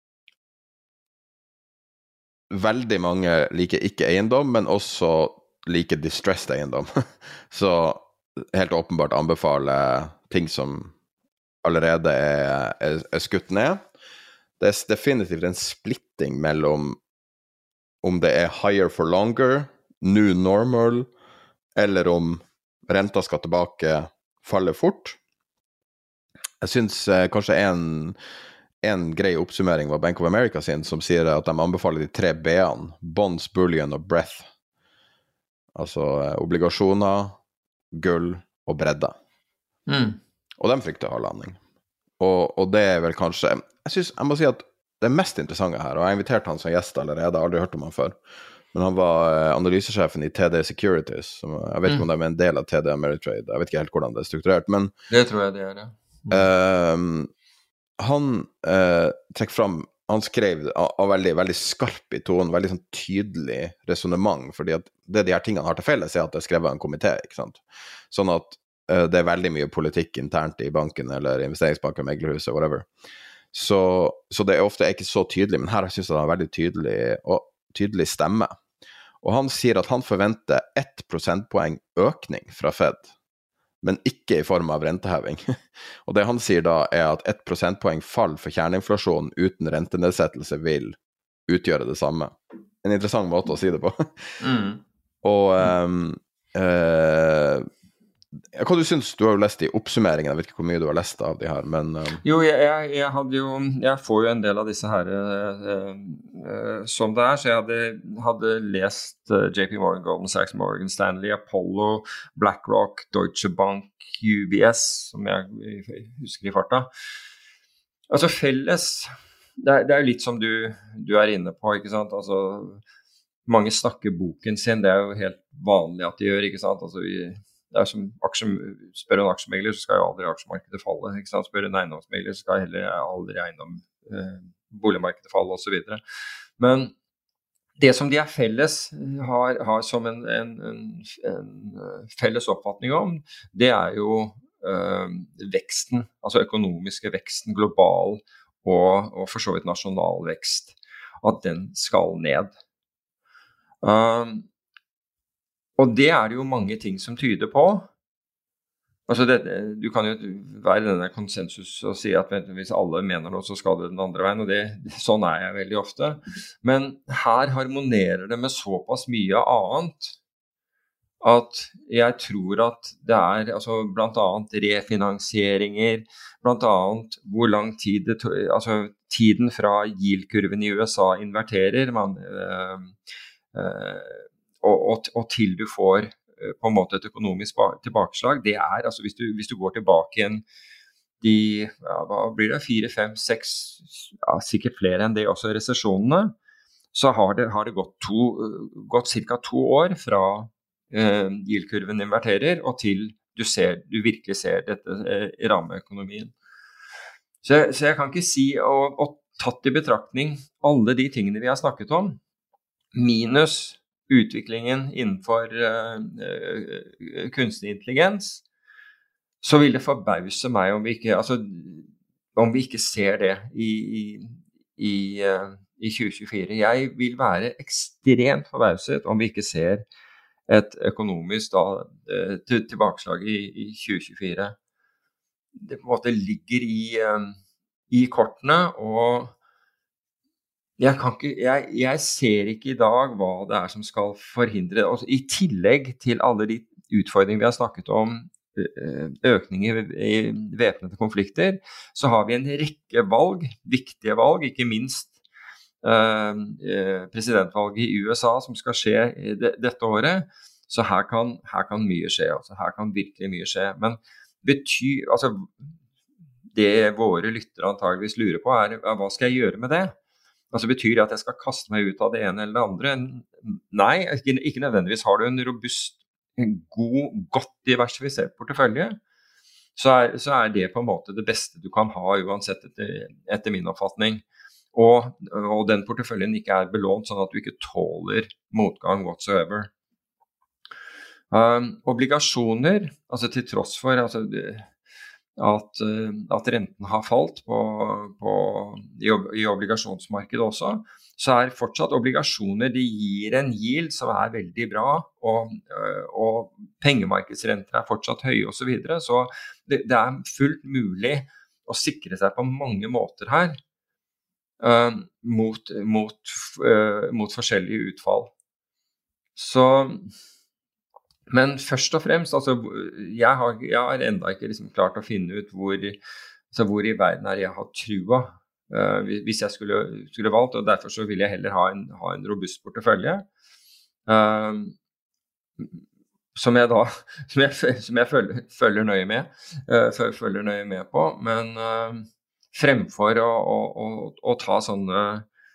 Veldig mange liker ikke eiendom, men også liker distressed eiendom. Så helt åpenbart anbefaler ting som allerede er, er, er skutt ned. Det er definitivt en splitting mellom om det er higher for longer, new normal, eller om renta skal tilbake, falle fort. Jeg synes eh, kanskje en En grei oppsummering var Bank of America sin, som sier at de anbefaler de tre B-ene, bonds, bullion og breadth. Altså eh, obligasjoner, gull og bredde. Mm. Og de frykter halvlanding. Og, og det er vel kanskje, jeg synes, jeg må si at det mest interessante her, og jeg har invitert han som gjest allerede, jeg har aldri hørt om han før, men han var analysesjefen i T D Securities, som, jeg vet ikke mm. om de er en del av T D Ameritrade, jeg vet ikke helt hvordan det er strukturert, men det tror jeg det er, ja. Mm. Uh, han eh, trekker frem, han skrev av, av veldig, veldig skarp i tonen, veldig sånn tydelig resonemang, fordi at det de her tingene har til felles er at det er skrevet av en komité, ikke sant? Sånn at eh, det er veldig mye politikk internt i banken, eller investeringsbanken, meglerhuset, whatever. Så, så det er ofte ikke så tydelig, men her synes jeg det er veldig tydelig, og tydelig stemme. Og han sier at han forventer ett prosentpoeng økning fra Fed, men ikke i form av renteheving. Og det han sier da er at ett prosentpoeng fall for kjerneinflasjon uten rentenedsettelse vil utgjøre det samme. En interessant måte å si det på. Mm. Og um, uh, hva du synes, du har jo lest i oppsummeringen, jeg vet ikke hvor mye du har lest av de her, men... Um... Jo, jeg, jeg, jeg hadde jo, jeg får jo en del av disse her uh, uh, som det er, så jeg hadde, hadde lest uh, J P Morgan, Goldman Sachs, Morgan Stanley, Apollo, BlackRock, Deutsche Bank, U B S, som jeg, jeg husker i farta. Altså felles, det er, det er jo litt som du, du er inne på, ikke sant? Altså, mange snakker boken sin, det er jo helt vanlig at de gjør, ikke sant? Altså vi... Det er som aksje, spør en aksjemegler, så skal jo aldri aksjemarkedet falle, ikke sant? Spør en eiendomsmegler, så skal heller aldri eiendom, eh, boligmarkedet faller og så videre. Men det som de er felles, har, har som en, en, en, en felles oppfatning om, det er jo øh, veksten, altså økonomiske veksten, global og, og for så vidt nasjonal vekst, at den skal ned. Um, og det er det jo mange ting som tyder på. Altså det, du kan jo være denne konsensus og si at hvis alle mener noe, så skal det den andre veien, og det, sånn er jeg veldig ofte. Men her harmonerer det med såpass mye annet, at jeg tror at det er altså, blant annet refinansieringer, blant annet hvor lang tid det, altså tiden fra yield-kurven i U S A inverterer, man, øh, øh, og, og, og til du får på en måte et økonomisk tilbakeslag, det er, altså hvis du, hvis du går tilbake igjen de, ja, hva blir det, fire, fem, seks, ja, sikkert flere enn det også resesjonene, så har det, har det gått, to, gått cirka to år fra eh, yield-kurven inverterer, og til du, ser, du virkelig ser dette eh, i rammeøkonomien. Så, så jeg kan ikke si, og, og tatt i betraktning alle de tingene vi har snakket om, minus utviklingen innenfor uh, uh, kunstig intelligens, så vil det forbause meg om vi ikke, altså, om vi ikke ser det i, i, i, uh, i tjue tjuefire. Jeg vil være ekstremt forbauset om vi ikke ser et økonomisk da, uh, til, tilbakeslag i, i tjue tjuefire. Det på en måte ligger i, uh, i kortene, og Jeg, kan ikke, jeg, jeg ser ikke i dag hva det er som skal forhindre det. Altså, I tillegg til alle de utfordringer vi har snakket om, økning i, i væpnede konflikter, så har vi en rekke valg, viktige valg, ikke minst eh, presidentvalget i U S A som skal skje de, dette året. Så her kan, her kan mye skje, altså, her kan virkelig mye skje. Men betyr, altså, det våre lyttere antageligvis lurer på er, hva skal jeg gjøre med det? Altså betyr det at jeg skal kaste meg ut av det ene eller det andre? Nei, ikke, ikke nødvendigvis. Har du en robust, en god, godt diversifisert portefølje, så er, så er det på en måte det beste du kan ha uansett etter, etter min oppfatning. Og, og den porteføljen ikke er belånt sånn at du ikke tåler motgang whatsoever. Um, obligasjoner, altså til tross for altså, At, at renten har falt på, på, i, i obligasjonsmarkedet også, så er fortsatt obligasjoner, de gir en yield som er veldig bra, og, og pengemarkedsrenter er fortsatt høye og så videre, så det, det er fullt mulig å sikre seg på mange måter her uh, mot, mot, uh, mot forskjellige utfall. Så Men først og fremst, altså, jeg har, jeg har enda ikke liksom klart å finne ut hvor, altså, hvor i verden er jeg har trua, uh, hvis jeg skulle, skulle valgt, og derfor så vil jeg heller ha en, ha en robust portefølje, uh, som jeg da, som jeg, som jeg følger, følger, nøye med, uh, følger nøye med på, men uh, fremfor å, å, å, å ta sånne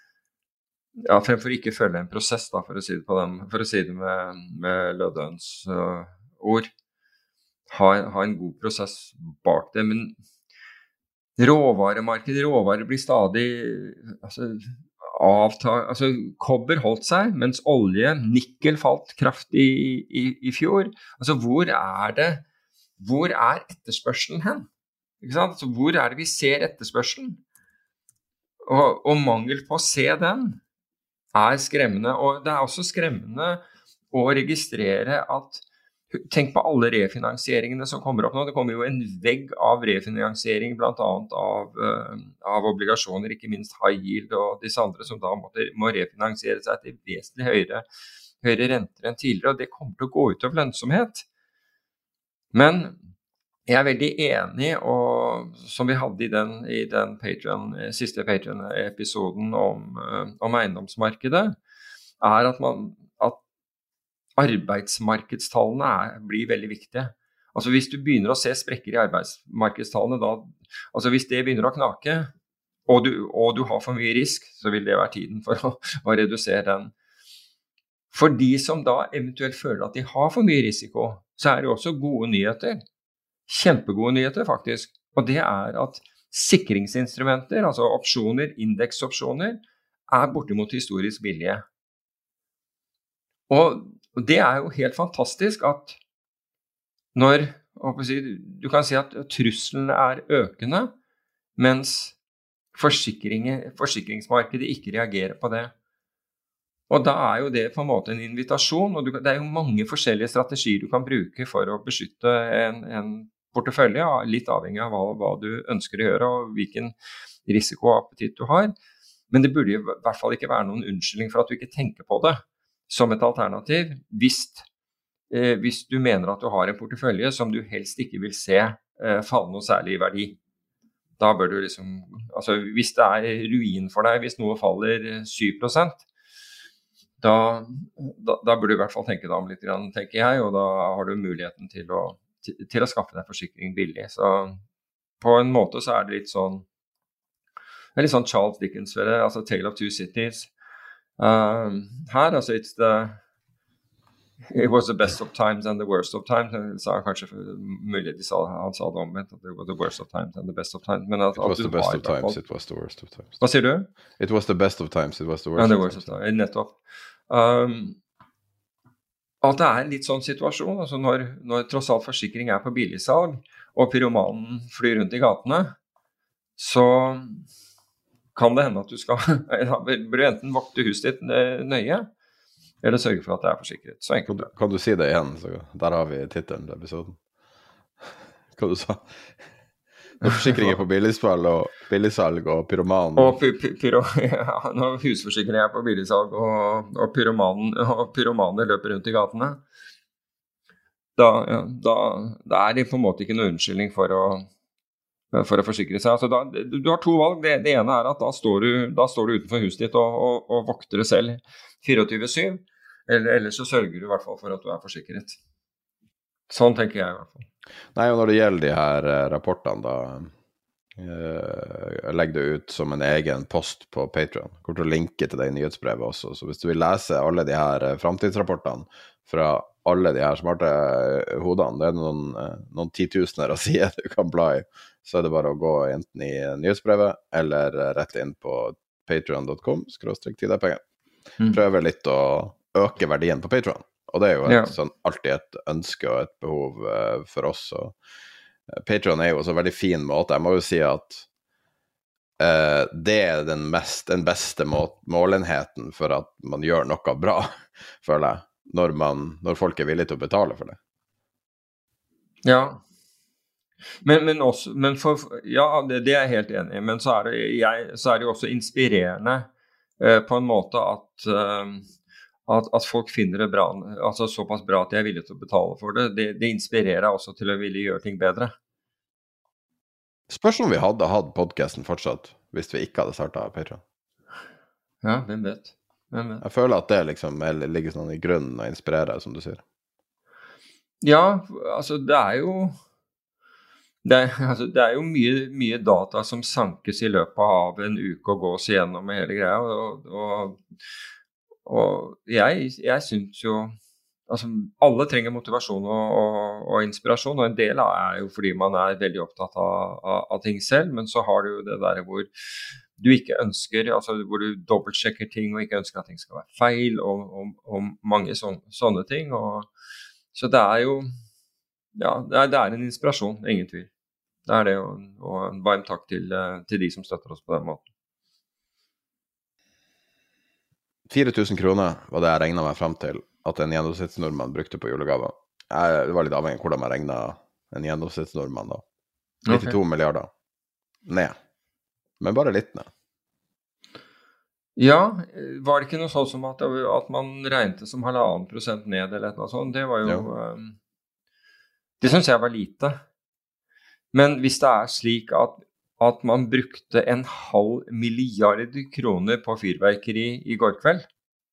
Ja, fremfor ikke følge en prosess da, for å si det på den, for å si det med, med Løddøens uh, ord. Ha, ha en god prosess bak det, men råvaremarkedet, råvarer blir stadig altså, avtar, altså kobber holdt seg, mens olje, nikkel falt kraftig i, i, i fjor. Altså hvor er det, hvor er etterspørselen hen? Ikke sant? Altså, hvor er det vi ser etterspørselen? Og, og mangel på å se den, er skremmende, og det er også skremmende å registrere at, tenk på alle refinansieringene som kommer opp nå, det kommer jo en vegg av refinansiering blant annet av, uh, av obligasjoner, ikke minst high yield og disse andre som da må, må refinansiere seg til vesentlig høyere, høyere renter enn tidligere, og det kommer til å gå ut av lønnsomhet. Men jeg er veldig enig, og som vi hadde i den, i den Patreon, siste Patreon-episoden om, om eiendomsmarkedet, er at, man, at arbeidsmarkedstallene er, blir veldig viktige. Altså hvis du begynner å se sprekker i arbeidsmarkedstallene, da, altså hvis det begynner å knake, og du, og du har for mye risk, så vil det være tiden for å, å redusere den. For de som da eventuelt føler at de har for mye risiko, så er det også gode nyheter. Kjempegode nyheter faktisk, og det er at sikringsinstrumenter, altså opsjoner, indeksopsjoner, er bortimot historisk billige. Og det er jo helt fantastisk at når, du kan si at trusselen er økende, mens forsikringsmarkedet ikke reagerer på det. Og da er jo det på en måte en invitasjon, og det er jo mange forskjellige strategier du kan bruke for å beskytte en, en portefølje, litt avhengig av hva, hva du ønsker å gjøre og hvilken risiko og appetitt du har. Men det burde i hvert fall ikke være noen unnskyldning for at du ikke tenker på det som et alternativ, hvis, eh, hvis du mener at du har en portefølje som du helst ikke vil se eh, falle noe særlig i verdi. Da bør du liksom, altså hvis det er ruin for deg, hvis noe faller syv prosent, Da, da, da burde du i hvert fall tenke deg om litt, tenker jeg, og da har du muligheten til å, til, til å skaffe deg forsikring billig. Så på en måte så er det litt sånn, det er litt sånn Charles Dickens ved det, altså Tale of Two Cities. Um, her, altså, it's the, it was the best of times and the worst of times. Så er kanskje mulig de sa, han sa det omvendt, at it was the worst of times and the best of times. Men at, it was at the best of times, it was the worst of times. Hva sier du? It was the best of times, it was the worst and the of worst times. Of times. Nettopp. Um, at det er en litt sånn situasjon, altså når, når tross alt forsikring er på billigsalg, og pyromanen flyr rundt i gatene, så kan det hende at du skal, bør du enten vokte huset ditt nøye, eller sørge for at det er forsikret. Så enkelt. Kan du, kan du si det igjen? Så der har vi titelen til episoden. Hva du sa? Når forsikring er på billigsalg og, billigsalg og pyroman. Og py, py, pyro, ja, når husforsikring er på billigsalg og, og, pyromanen, og pyromaner løper rundt i gatene, da, ja, da, da er det på en måte ikke noen unnskyldning for å, for å forsikre seg. Altså da, du har to valg. Det, det ene er at da står, du, da står du utenfor huset ditt og, og, og vokter det selv tjuefire syv, eller ellers så sørger du i hvert fall for at du er forsikret. Sånn tenker jeg i hvert fall. Nei, og når det gjelder de her uh, rapportene, da uh, legger det ut som en egen post på Patreon. Kommer til å linke til det i nyhetsbrevet også. Så hvis du vil lese alle de her uh, fremtidsrapportene fra alle de her smarte uh, hodene, det er noen, uh, noen titusener av sider du kan bla i, så er det bare å gå enten i nyhetsbrevet eller uh, rett inn på patreon punktum com skråstrek tiderpenger. Mm. Prøve litt å øke verdien på Patreon. Og det er jo et, ja. sånn, alltid et ønske og et behov uh, for oss. Og, uh, Patreon er jo også en veldig fin måte. Jeg må jo si at uh, det er den, mest, den beste må målenheten for at man gjør noe bra, føler jeg, når, man, når folk er villige til å betale for det. Ja, men, men, også, men for, ja, det, det er jeg helt enig i, men så er det, jeg, så er det jo også inspirerende uh, på en måte at... Uh, At, at folk finner det bra, altså såpass bra at de er villige til å betale for det. Det, det inspirerer også til å ville gjøre ting bedre. Spørs om vi hadde hatt podcasten fortsatt hvis vi ikke hadde startet Patreon. Ja, hvem vet? hvem vet? Jeg føler at det liksom ligger sånn i grunnen og inspirerer, som du sier. Ja, altså det er jo det er, altså, det er jo mye, mye data som sankes i løpet av en uke og gås igjennom med hele greia, og, og Og jeg, jeg synes jo, altså alle trenger motivasjon og, og, og inspirasjon, og en del er jo fordi man er veldig opptatt av, av, av ting selv, men så har du jo det der hvor du ikke ønsker, altså hvor du dobbeltsjekker ting og ikke ønsker at ting skal være feil, og, og, og mange sånne, sånne ting, og så det er jo, ja, det er, det er en inspirasjon, ingen tvil. Det er det, og, og en varm takk til, til de som støtter oss på den måten. fire tusen kroner var det jeg regnet meg frem til at en gjennomsnittsnordmann brukte på julegaver. Jeg, det var litt avhengig av hvordan man regnet en gjennomsnittsnordmann da. nittito okay. milliarder. Ned. Men bare litt ned. Ja, var det ikke noe sånn som at, at man regnet som halvannen prosent ned eller noe sånt? Det var jo... Um, det synes jeg var lite. Men hvis det er slik at at man brukte en halv milliard kroner på fyrverkeri i går kveld,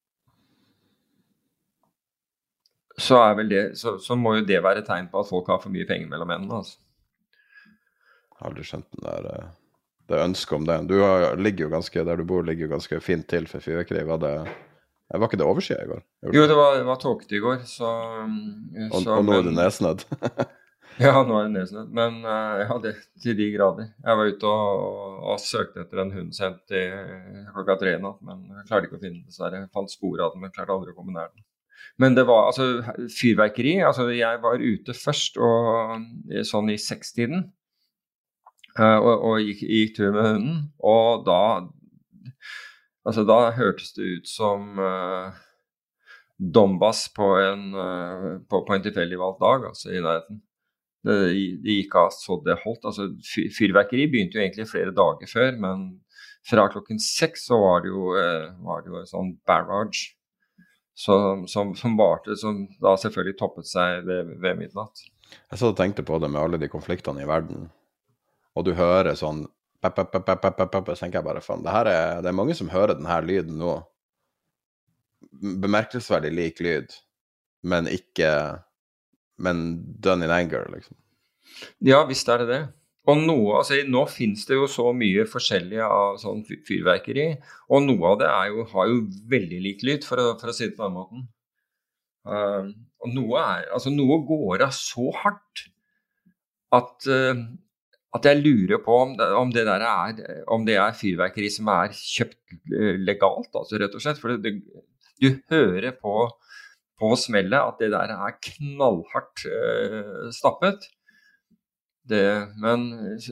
så er vel det, så, så må jo det være tegn på at folk har for mye penger mellom hendene, altså. Jeg har aldri skjønt den der, det ønsket om det. Du har, ligger jo ganske, der du bor ligger jo ganske fint til for fyrverkeri. Var det, var ikke det overskyet i går? Jo, det var, var tåket i går, så... Og, så og nå er det nedsnødd. Ja, nå er det nedsnødd, men uh, ja, det til de grader. Jeg var ute og, og, og søkte etter en hund sent i klokka tre i natt, men jeg klarte ikke å finne den, dessverre. Jeg fant spor av den, men klarte aldri å komme nær den. Men det var altså fyrverkeri, altså jeg var ute først og, sånn i sekstiden, uh, og, og gikk, gikk tur med hunden, og da, altså da hørtes det ut som uh, Donbass på en, uh, på, på en tilfeldig valgt dag, altså i nærheten. Det, det gikk av så det holdt. Altså, fyrverkeri begynte jo egentlig flere dager før, men fra klokken seks så var det jo, eh, var det jo en sånn barrage som, som, som varte, som da selvfølgelig toppet seg ved, ved midnatt. Jeg så og tenkte på det med alle de konfliktene i verden, og du hører sånn pep, pep, pep, pep, pep, pep, så tenker jeg bare, faen, det her er, det er mange som hører denne lyden nå. Bemerkelsesverdig lik lyd, men ikke men done in anger, liksom. Ja, visst er det det. Og noe, altså nå finnes det jo så mye forskjellige av sånn fyrverkeri, og noe av det er jo, har jo veldig lik lyd, for å, for å si det på den måten. Uh, og noe er, altså noe går av så hardt, at, uh, at jeg lurer på om det, om det der er, om det er fyrverkeri som er kjøpt legalt, altså rett og slett, for det, det, du hører på på smellet at det der er knallhardt uh, stappet. Det, men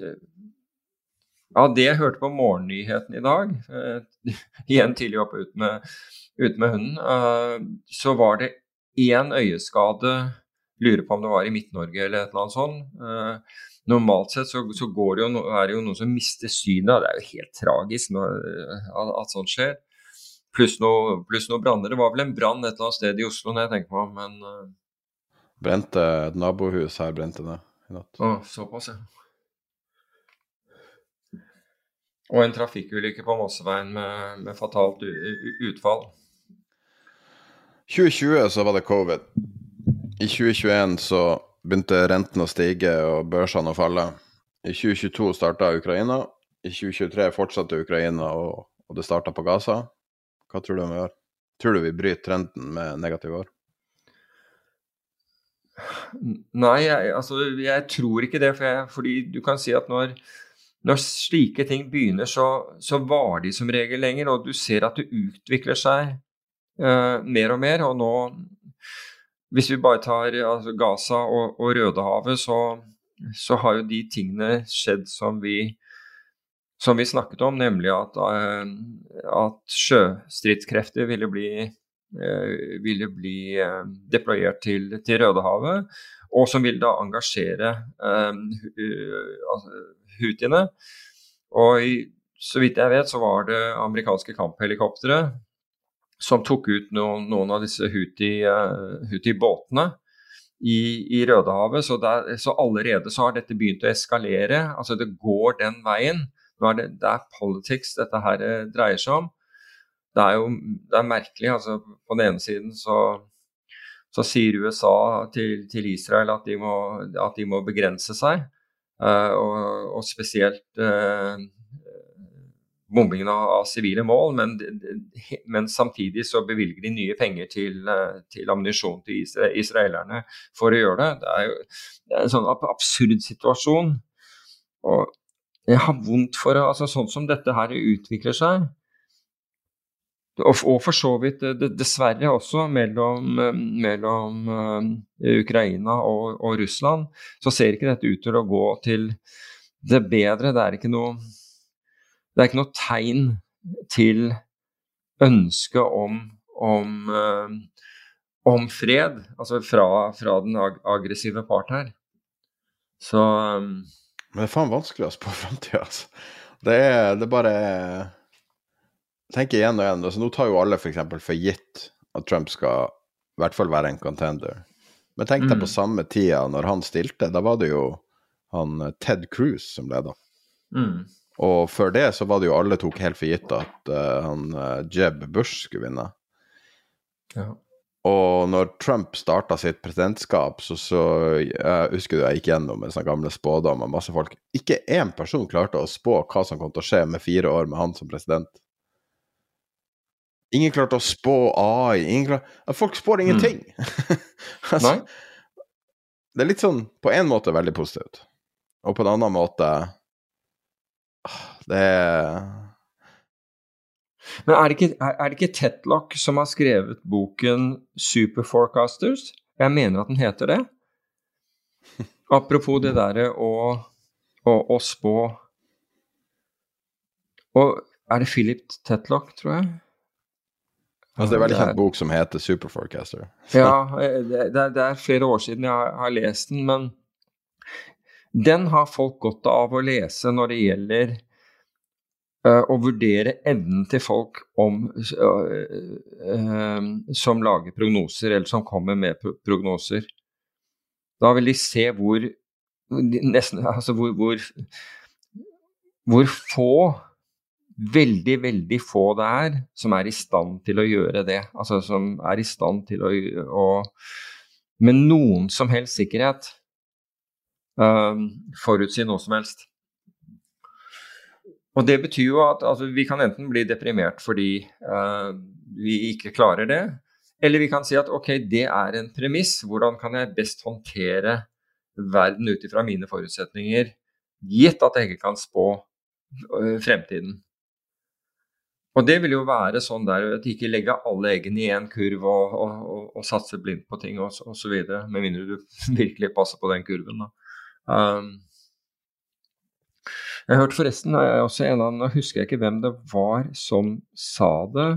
ja, det jeg hørte på morgennyheten i dag, uh, igjen tidlig oppe ut med, ut med hunden, uh, så var det en øyeskade, lurer på om det var i Midt-Norge eller et eller annet sånt. Uh, normalt sett så, så går det jo, no, er det jo noen som mister synet, det er jo helt tragisk når, at, at sånt skjer. Pluss noe, pluss noe branner. Det var vel en brann et eller annet sted i Oslo, når jeg tenker meg om, men... Uh... Brente et nabohus her, brente det i natt. Å, såpass, ja. Og en trafikkulykke på Mosseveien med, med fatalt utfall. tjue tjue så var det covid. I tjue tjueen så begynte renten å stige og børsene å falle. I tjue tjueto startet Ukraina. I tjue tjuetre fortsatte Ukraina, og, og det startet på Gaza. Hva tror du vi gjør? Tror du vi bryter trenden med negative år? Nei, jeg, altså, jeg tror ikke det, for jeg, fordi du kan si at når, når slike ting begynner, så, så var de som regel lenger, og du ser at det utvikler seg uh, mer og mer, og nå, hvis vi bare tar altså, Gaza og, og Rødehavet, så, så har jo de tingene skjedd som vi som vi snakket om, nemlig at, uh, at sjøstridskrefter ville bli, uh, ville bli uh, deployert til, til Rødehavet, og som ville da engasjere uh, uh, Houthiene. Og i, så vidt jeg vet, så var det amerikanske kamphelikoptere som tok ut noen, noen av disse Houthi, uh, Houthi-båtene i, i Rødehavet, så, der, så allerede så har dette begynt å eskalere, altså det går den veien. Nå er det, det er politics dette her dreier seg om. Det er jo det er merkelig, altså på den ene siden så, så sier U S A til, til Israel at de må, at de må begrense seg, uh, og, og spesielt uh, bombingen av, av sivile mål, men, men samtidig så bevilger de nye penger til, uh, til ammunisjon til isra- israelerne for å gjøre det. Det er jo det er en sånn absurd situasjon, og jeg har vondt for det, altså sånn som dette her utvikler seg, og, og for så vidt dessverre også mellom, mellom uh, Ukraina og, og Russland, så ser ikke dette ut til å gå til det bedre. Det er ikke noe, det er ikke noe tegn til ønske om, om, uh, om fred, altså fra, fra den ag- aggressive part her. Så... Um, Men det er faen vanskelig å spå fremtiden, altså. Det er, det er bare... Tenk igjen og igjen. Altså, nå tar jo alle for eksempel for gitt at Trump skal i hvert fall være en contender. Men tenk deg mm. på samme tida når han stilte, da var det jo han Ted Cruz som leda. Mm. Og før det så var det jo alle tok helt for gitt at uh, han uh, Jeb Bush skulle vinne. Ja. Og når Trump startet sitt presidentskap, så, så jeg husker du jeg gikk gjennom en sånn gamle spådom med masse folk. Ikke en person klarte å spå hva som kom til å skje med fire år med han som president. Ingen klarte å spå A I. Ingen klarte... Folk spår ingenting. Mm. altså, det er litt sånn, på en måte veldig positivt. Og på en annen måte, det er... Men er det ikke, er, er det ikke Tetlock som har skrevet boken Super Forecasters? Jeg mener at den heter det. Apropos det der å, å, å spå. Og er det Philip Tetlock, tror jeg? Altså, det er en veldig kjent bok som heter Super Forecaster. Ja, det, det er flere år siden jeg har, har lest den, men den har folk godt av å lese når det gjelder uh, å vurdere evnen til folk om, uh, uh, som lager prognoser, eller som kommer med pro- prognoser. Da vil de se hvor, nesten, altså hvor, hvor, hvor få veldig, veldig få det er som er i stand til å gjøre det. Altså som er i stand til å, å med noen som helst sikkerhet uh, forutsi noe som helst. Og det betyr jo at altså, vi kan enten bli deprimert fordi uh, vi ikke klarer det, eller vi kan si at ok, det er en premiss. Hvordan kan jeg best håndtere verden ut ifra mine forutsetninger, gitt at jeg ikke kan spå uh, fremtiden. Og det vil jo være sånn der at ikke legge alle eggene i en kurv og, og, og, og satse blindt på ting og, og så videre, med mindre du virkelig passer på den kurven. Da. Um, jeg hørte forresten, jeg også en annen, jeg husker ikke hvem det var som sa det,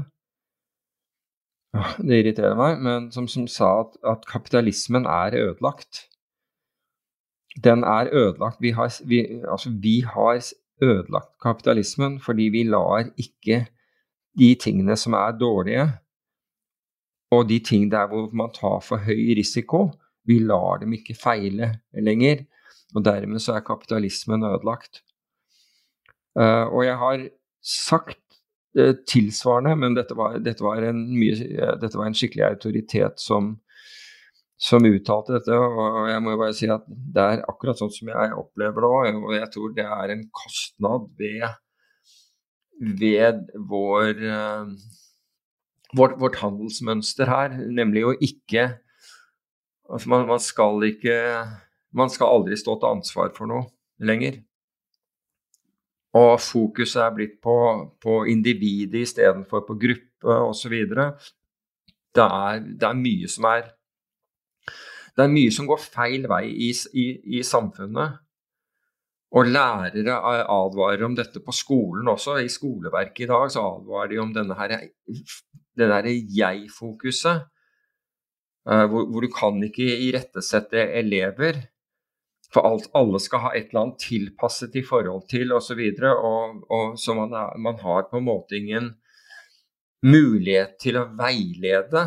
det irriterer meg, men som, som sa at, at kapitalismen er ødelagt. Den er ødelagt, vi har, vi, altså vi har ødelagt kapitalismen fordi vi lar ikke de tingene som er dårlige, og de ting der hvor man tar for høy risiko, vi lar dem ikke feile lenger, og dermed så er kapitalismen ødelagt. Uh, og jeg har sagt uh, tilsvarende, men dette var, dette var, en, mye, uh, dette var en skikkelig autoritet som, som uttalte dette, og jeg må jo bare si at det er akkurat sånn som jeg opplever det, og jeg tror det er en kostnad ved ved vår, uh, vårt, vårt handelsmønster her, nemlig å ikke, altså man, man skal ikke, man skal aldri stå til ansvar for noe lenger. Og fokuset er blitt på, på individet i stedet for på gruppe og så videre. Det er, det er mye som er, det er mye som går feil vei i, i, i samfunnet. Og lærere advarer om dette på skolen også. I skoleverket i dag så advarer de om denne her, denne her jeg-fokuset, uh, hvor, hvor du kan ikke irettesette elever, for alt, alle skal ha et eller annet tilpasset i forhold til, og så videre, og, og så man, er, man har på en måte ingen mulighet til å veilede.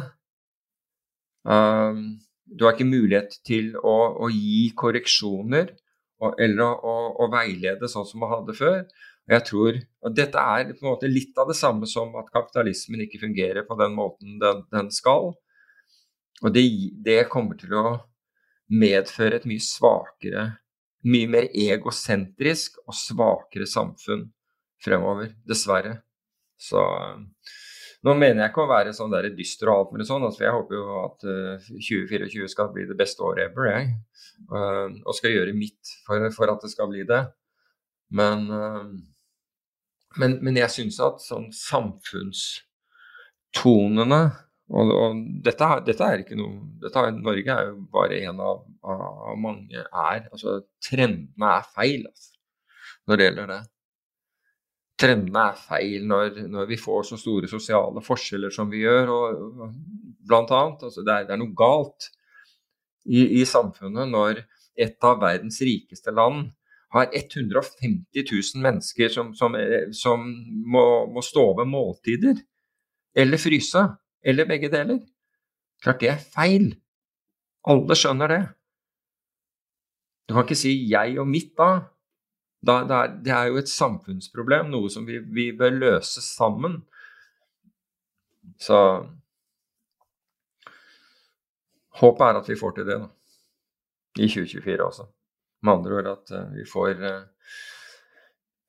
Uh, du har ikke mulighet til å, å gi korreksjoner, eller å, å, å veilede sånn som man hadde før. Og jeg tror at dette er på en måte litt av det samme som at kapitalismen ikke fungerer på den måten den, den skal. Og det, det kommer til å medføre et mye svakere, mye mer egosentrisk og svakere samfunn fremover, dessverre. Så nå mener jeg ikke å være sånn der dyster og alt mulig sånn, altså, for jeg håper jo at uh, tjue tjuefire skal bli det beste året ever, jeg. Uh, og skal gjøre mitt for, for at det skal bli det. Men, uh, men, men jeg synes at sånn samfunnstonene, og, og dette, dette er ikke noe, dette er, Norge er jo bare en av, av mange er, altså trendene er feil, altså, når det gjelder det. Trendene er feil når, når vi får så store sosiale forskjeller som vi gjør, og, og blant annet, altså det, er, det er noe galt i, i samfunnet når et av verdens rikeste land har hundre og femti tusen mennesker som, som, som må, må stå ved måltider, eller fryse, eller begge deler. Klart det er feil. Alle skjønner det. Du kan ikke si jeg og mitt da. Da, det, er, det er jo et samfunnsproblem, noe som vi, vi bør løse sammen. Så håpet er at vi får til det da, i tjue tjuefire også. Med andre ord at uh, vi får, uh,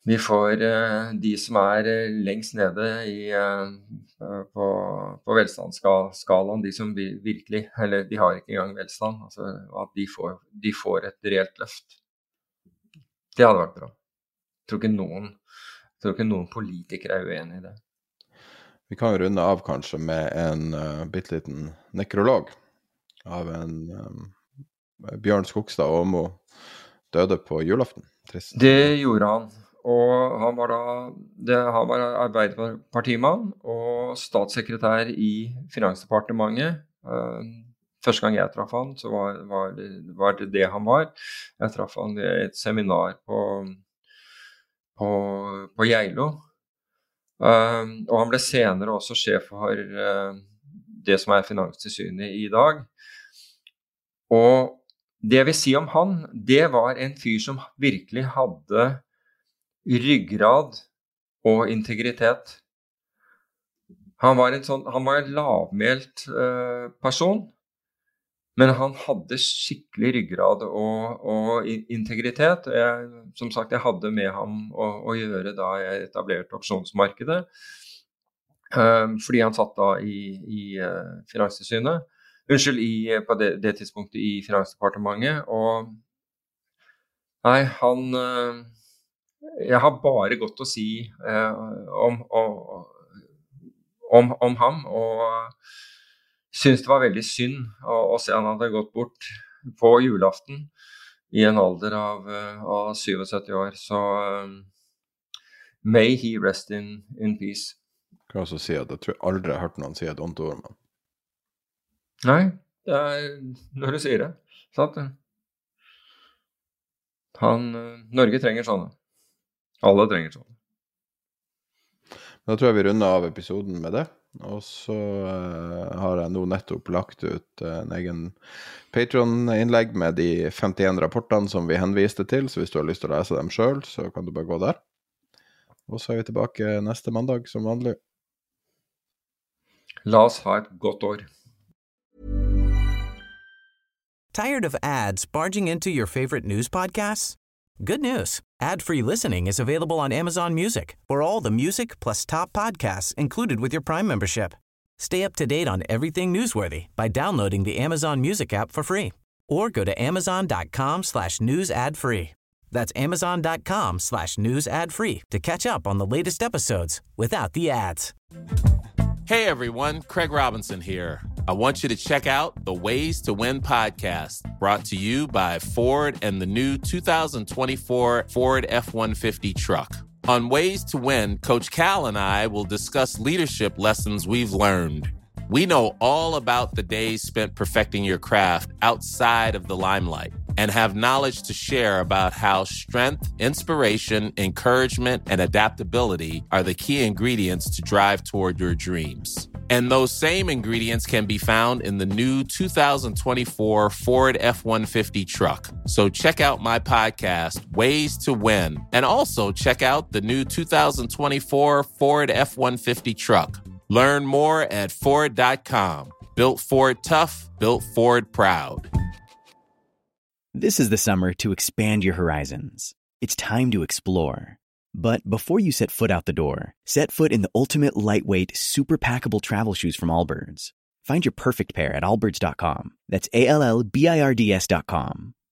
vi får uh, de som er uh, lengst nede i, uh, på, på velstandsskalaen, de som virkelig, eller de har ikke engang velstand, altså at de får, de får et reelt løft. Det hadde vært bra. Jeg tror ikke noen, jeg tror ikke noen politikere er uenige i det. Vi kan jo runde av kanskje med en uh, bitteliten nekrolog av en um, Bjørn Skogstad Åmo døde på julaften. Trist. Det gjorde han, og han var da det, han var arbeiderpartimann og statssekretær i Finansdepartementet. Uh, første gang jeg traff han, så var, var, det, var det det han var. Jeg traff han ved et seminar på, på, på Geilo. Uh, og han ble senere også sjef for uh, det som er Finanstilsynet i dag. Og det jeg vil si om han, det var en fyr som virkelig hadde ryggrad og integritet. Han var en sånn, han var en lavmælt uh, person, men han hadde skikkelig ryggrad og, og integritet. Jeg, som sagt, jeg hadde med ham å, å gjøre da jeg etablerte opsjonsmarkedet, um, fordi han satt da i, i uh, Finanstilsynet, unnskyld, i, på det, det tidspunktet i Finansdepartementet, og nei, han, uh, jeg har bare godt å si uh, om, om, om, om ham, og synes det var veldig synd å, å se han hadde gått bort på julaften i en alder av, av syttisju år. Så um, may he rest in, in peace. Jeg kan også si at jeg tror aldri jeg har hørt noen si et ondt ord om han. Nei, det er når du sier det. Sant? Han, Norge trenger sånne. Alle trenger sånne. Da tror jeg vi runder av episoden med det. Og så uh, har jeg nå nettopp lagt ut uh, en egen Patreon-innlegg med de femtien rapportene som vi henviste til, så hvis du har lyst til å lese dem selv, så kan du bare gå der. Og så er vi tilbake neste mandag som vanlig. La oss ha et godt år. Tired of ads barging into your favorite news podcasts? Good news. Ad-free listening is available on Amazon Music for all the music plus top podcasts included with your Prime membership. Stay up to date on everything newsworthy by downloading the Amazon Music app for free or go to amazon.com slash news ad free. That's amazon.com slash news ad free to catch up on the latest episodes without the ads. Hey everyone, Craig Robinson here. I want you to check out the Ways to Win podcast, brought to you by Ford and the new two thousand twenty-four Ford F one fifty truck. On Ways to Win, Coach Cal and I will discuss leadership lessons we've learned. We know all about the days spent perfecting your craft outside of the limelight and have knowledge to share about how strength, inspiration, encouragement, and adaptability are the key ingredients to drive toward your dreams. And those same ingredients can be found in the new two thousand twenty-four Ford F one fifty truck. So check out my podcast, Ways to Win, and also check out the new two thousand twenty-four Ford F one fifty truck. Learn more at Ford dot com. Built Ford tough, built Ford proud. This is the summer to expand your horizons. It's time to explore. But before you set foot out the door, set foot in the ultimate lightweight, super packable travel shoes from Allbirds. Find your perfect pair at allbirds dot com. That's A L L B I R D S dot com.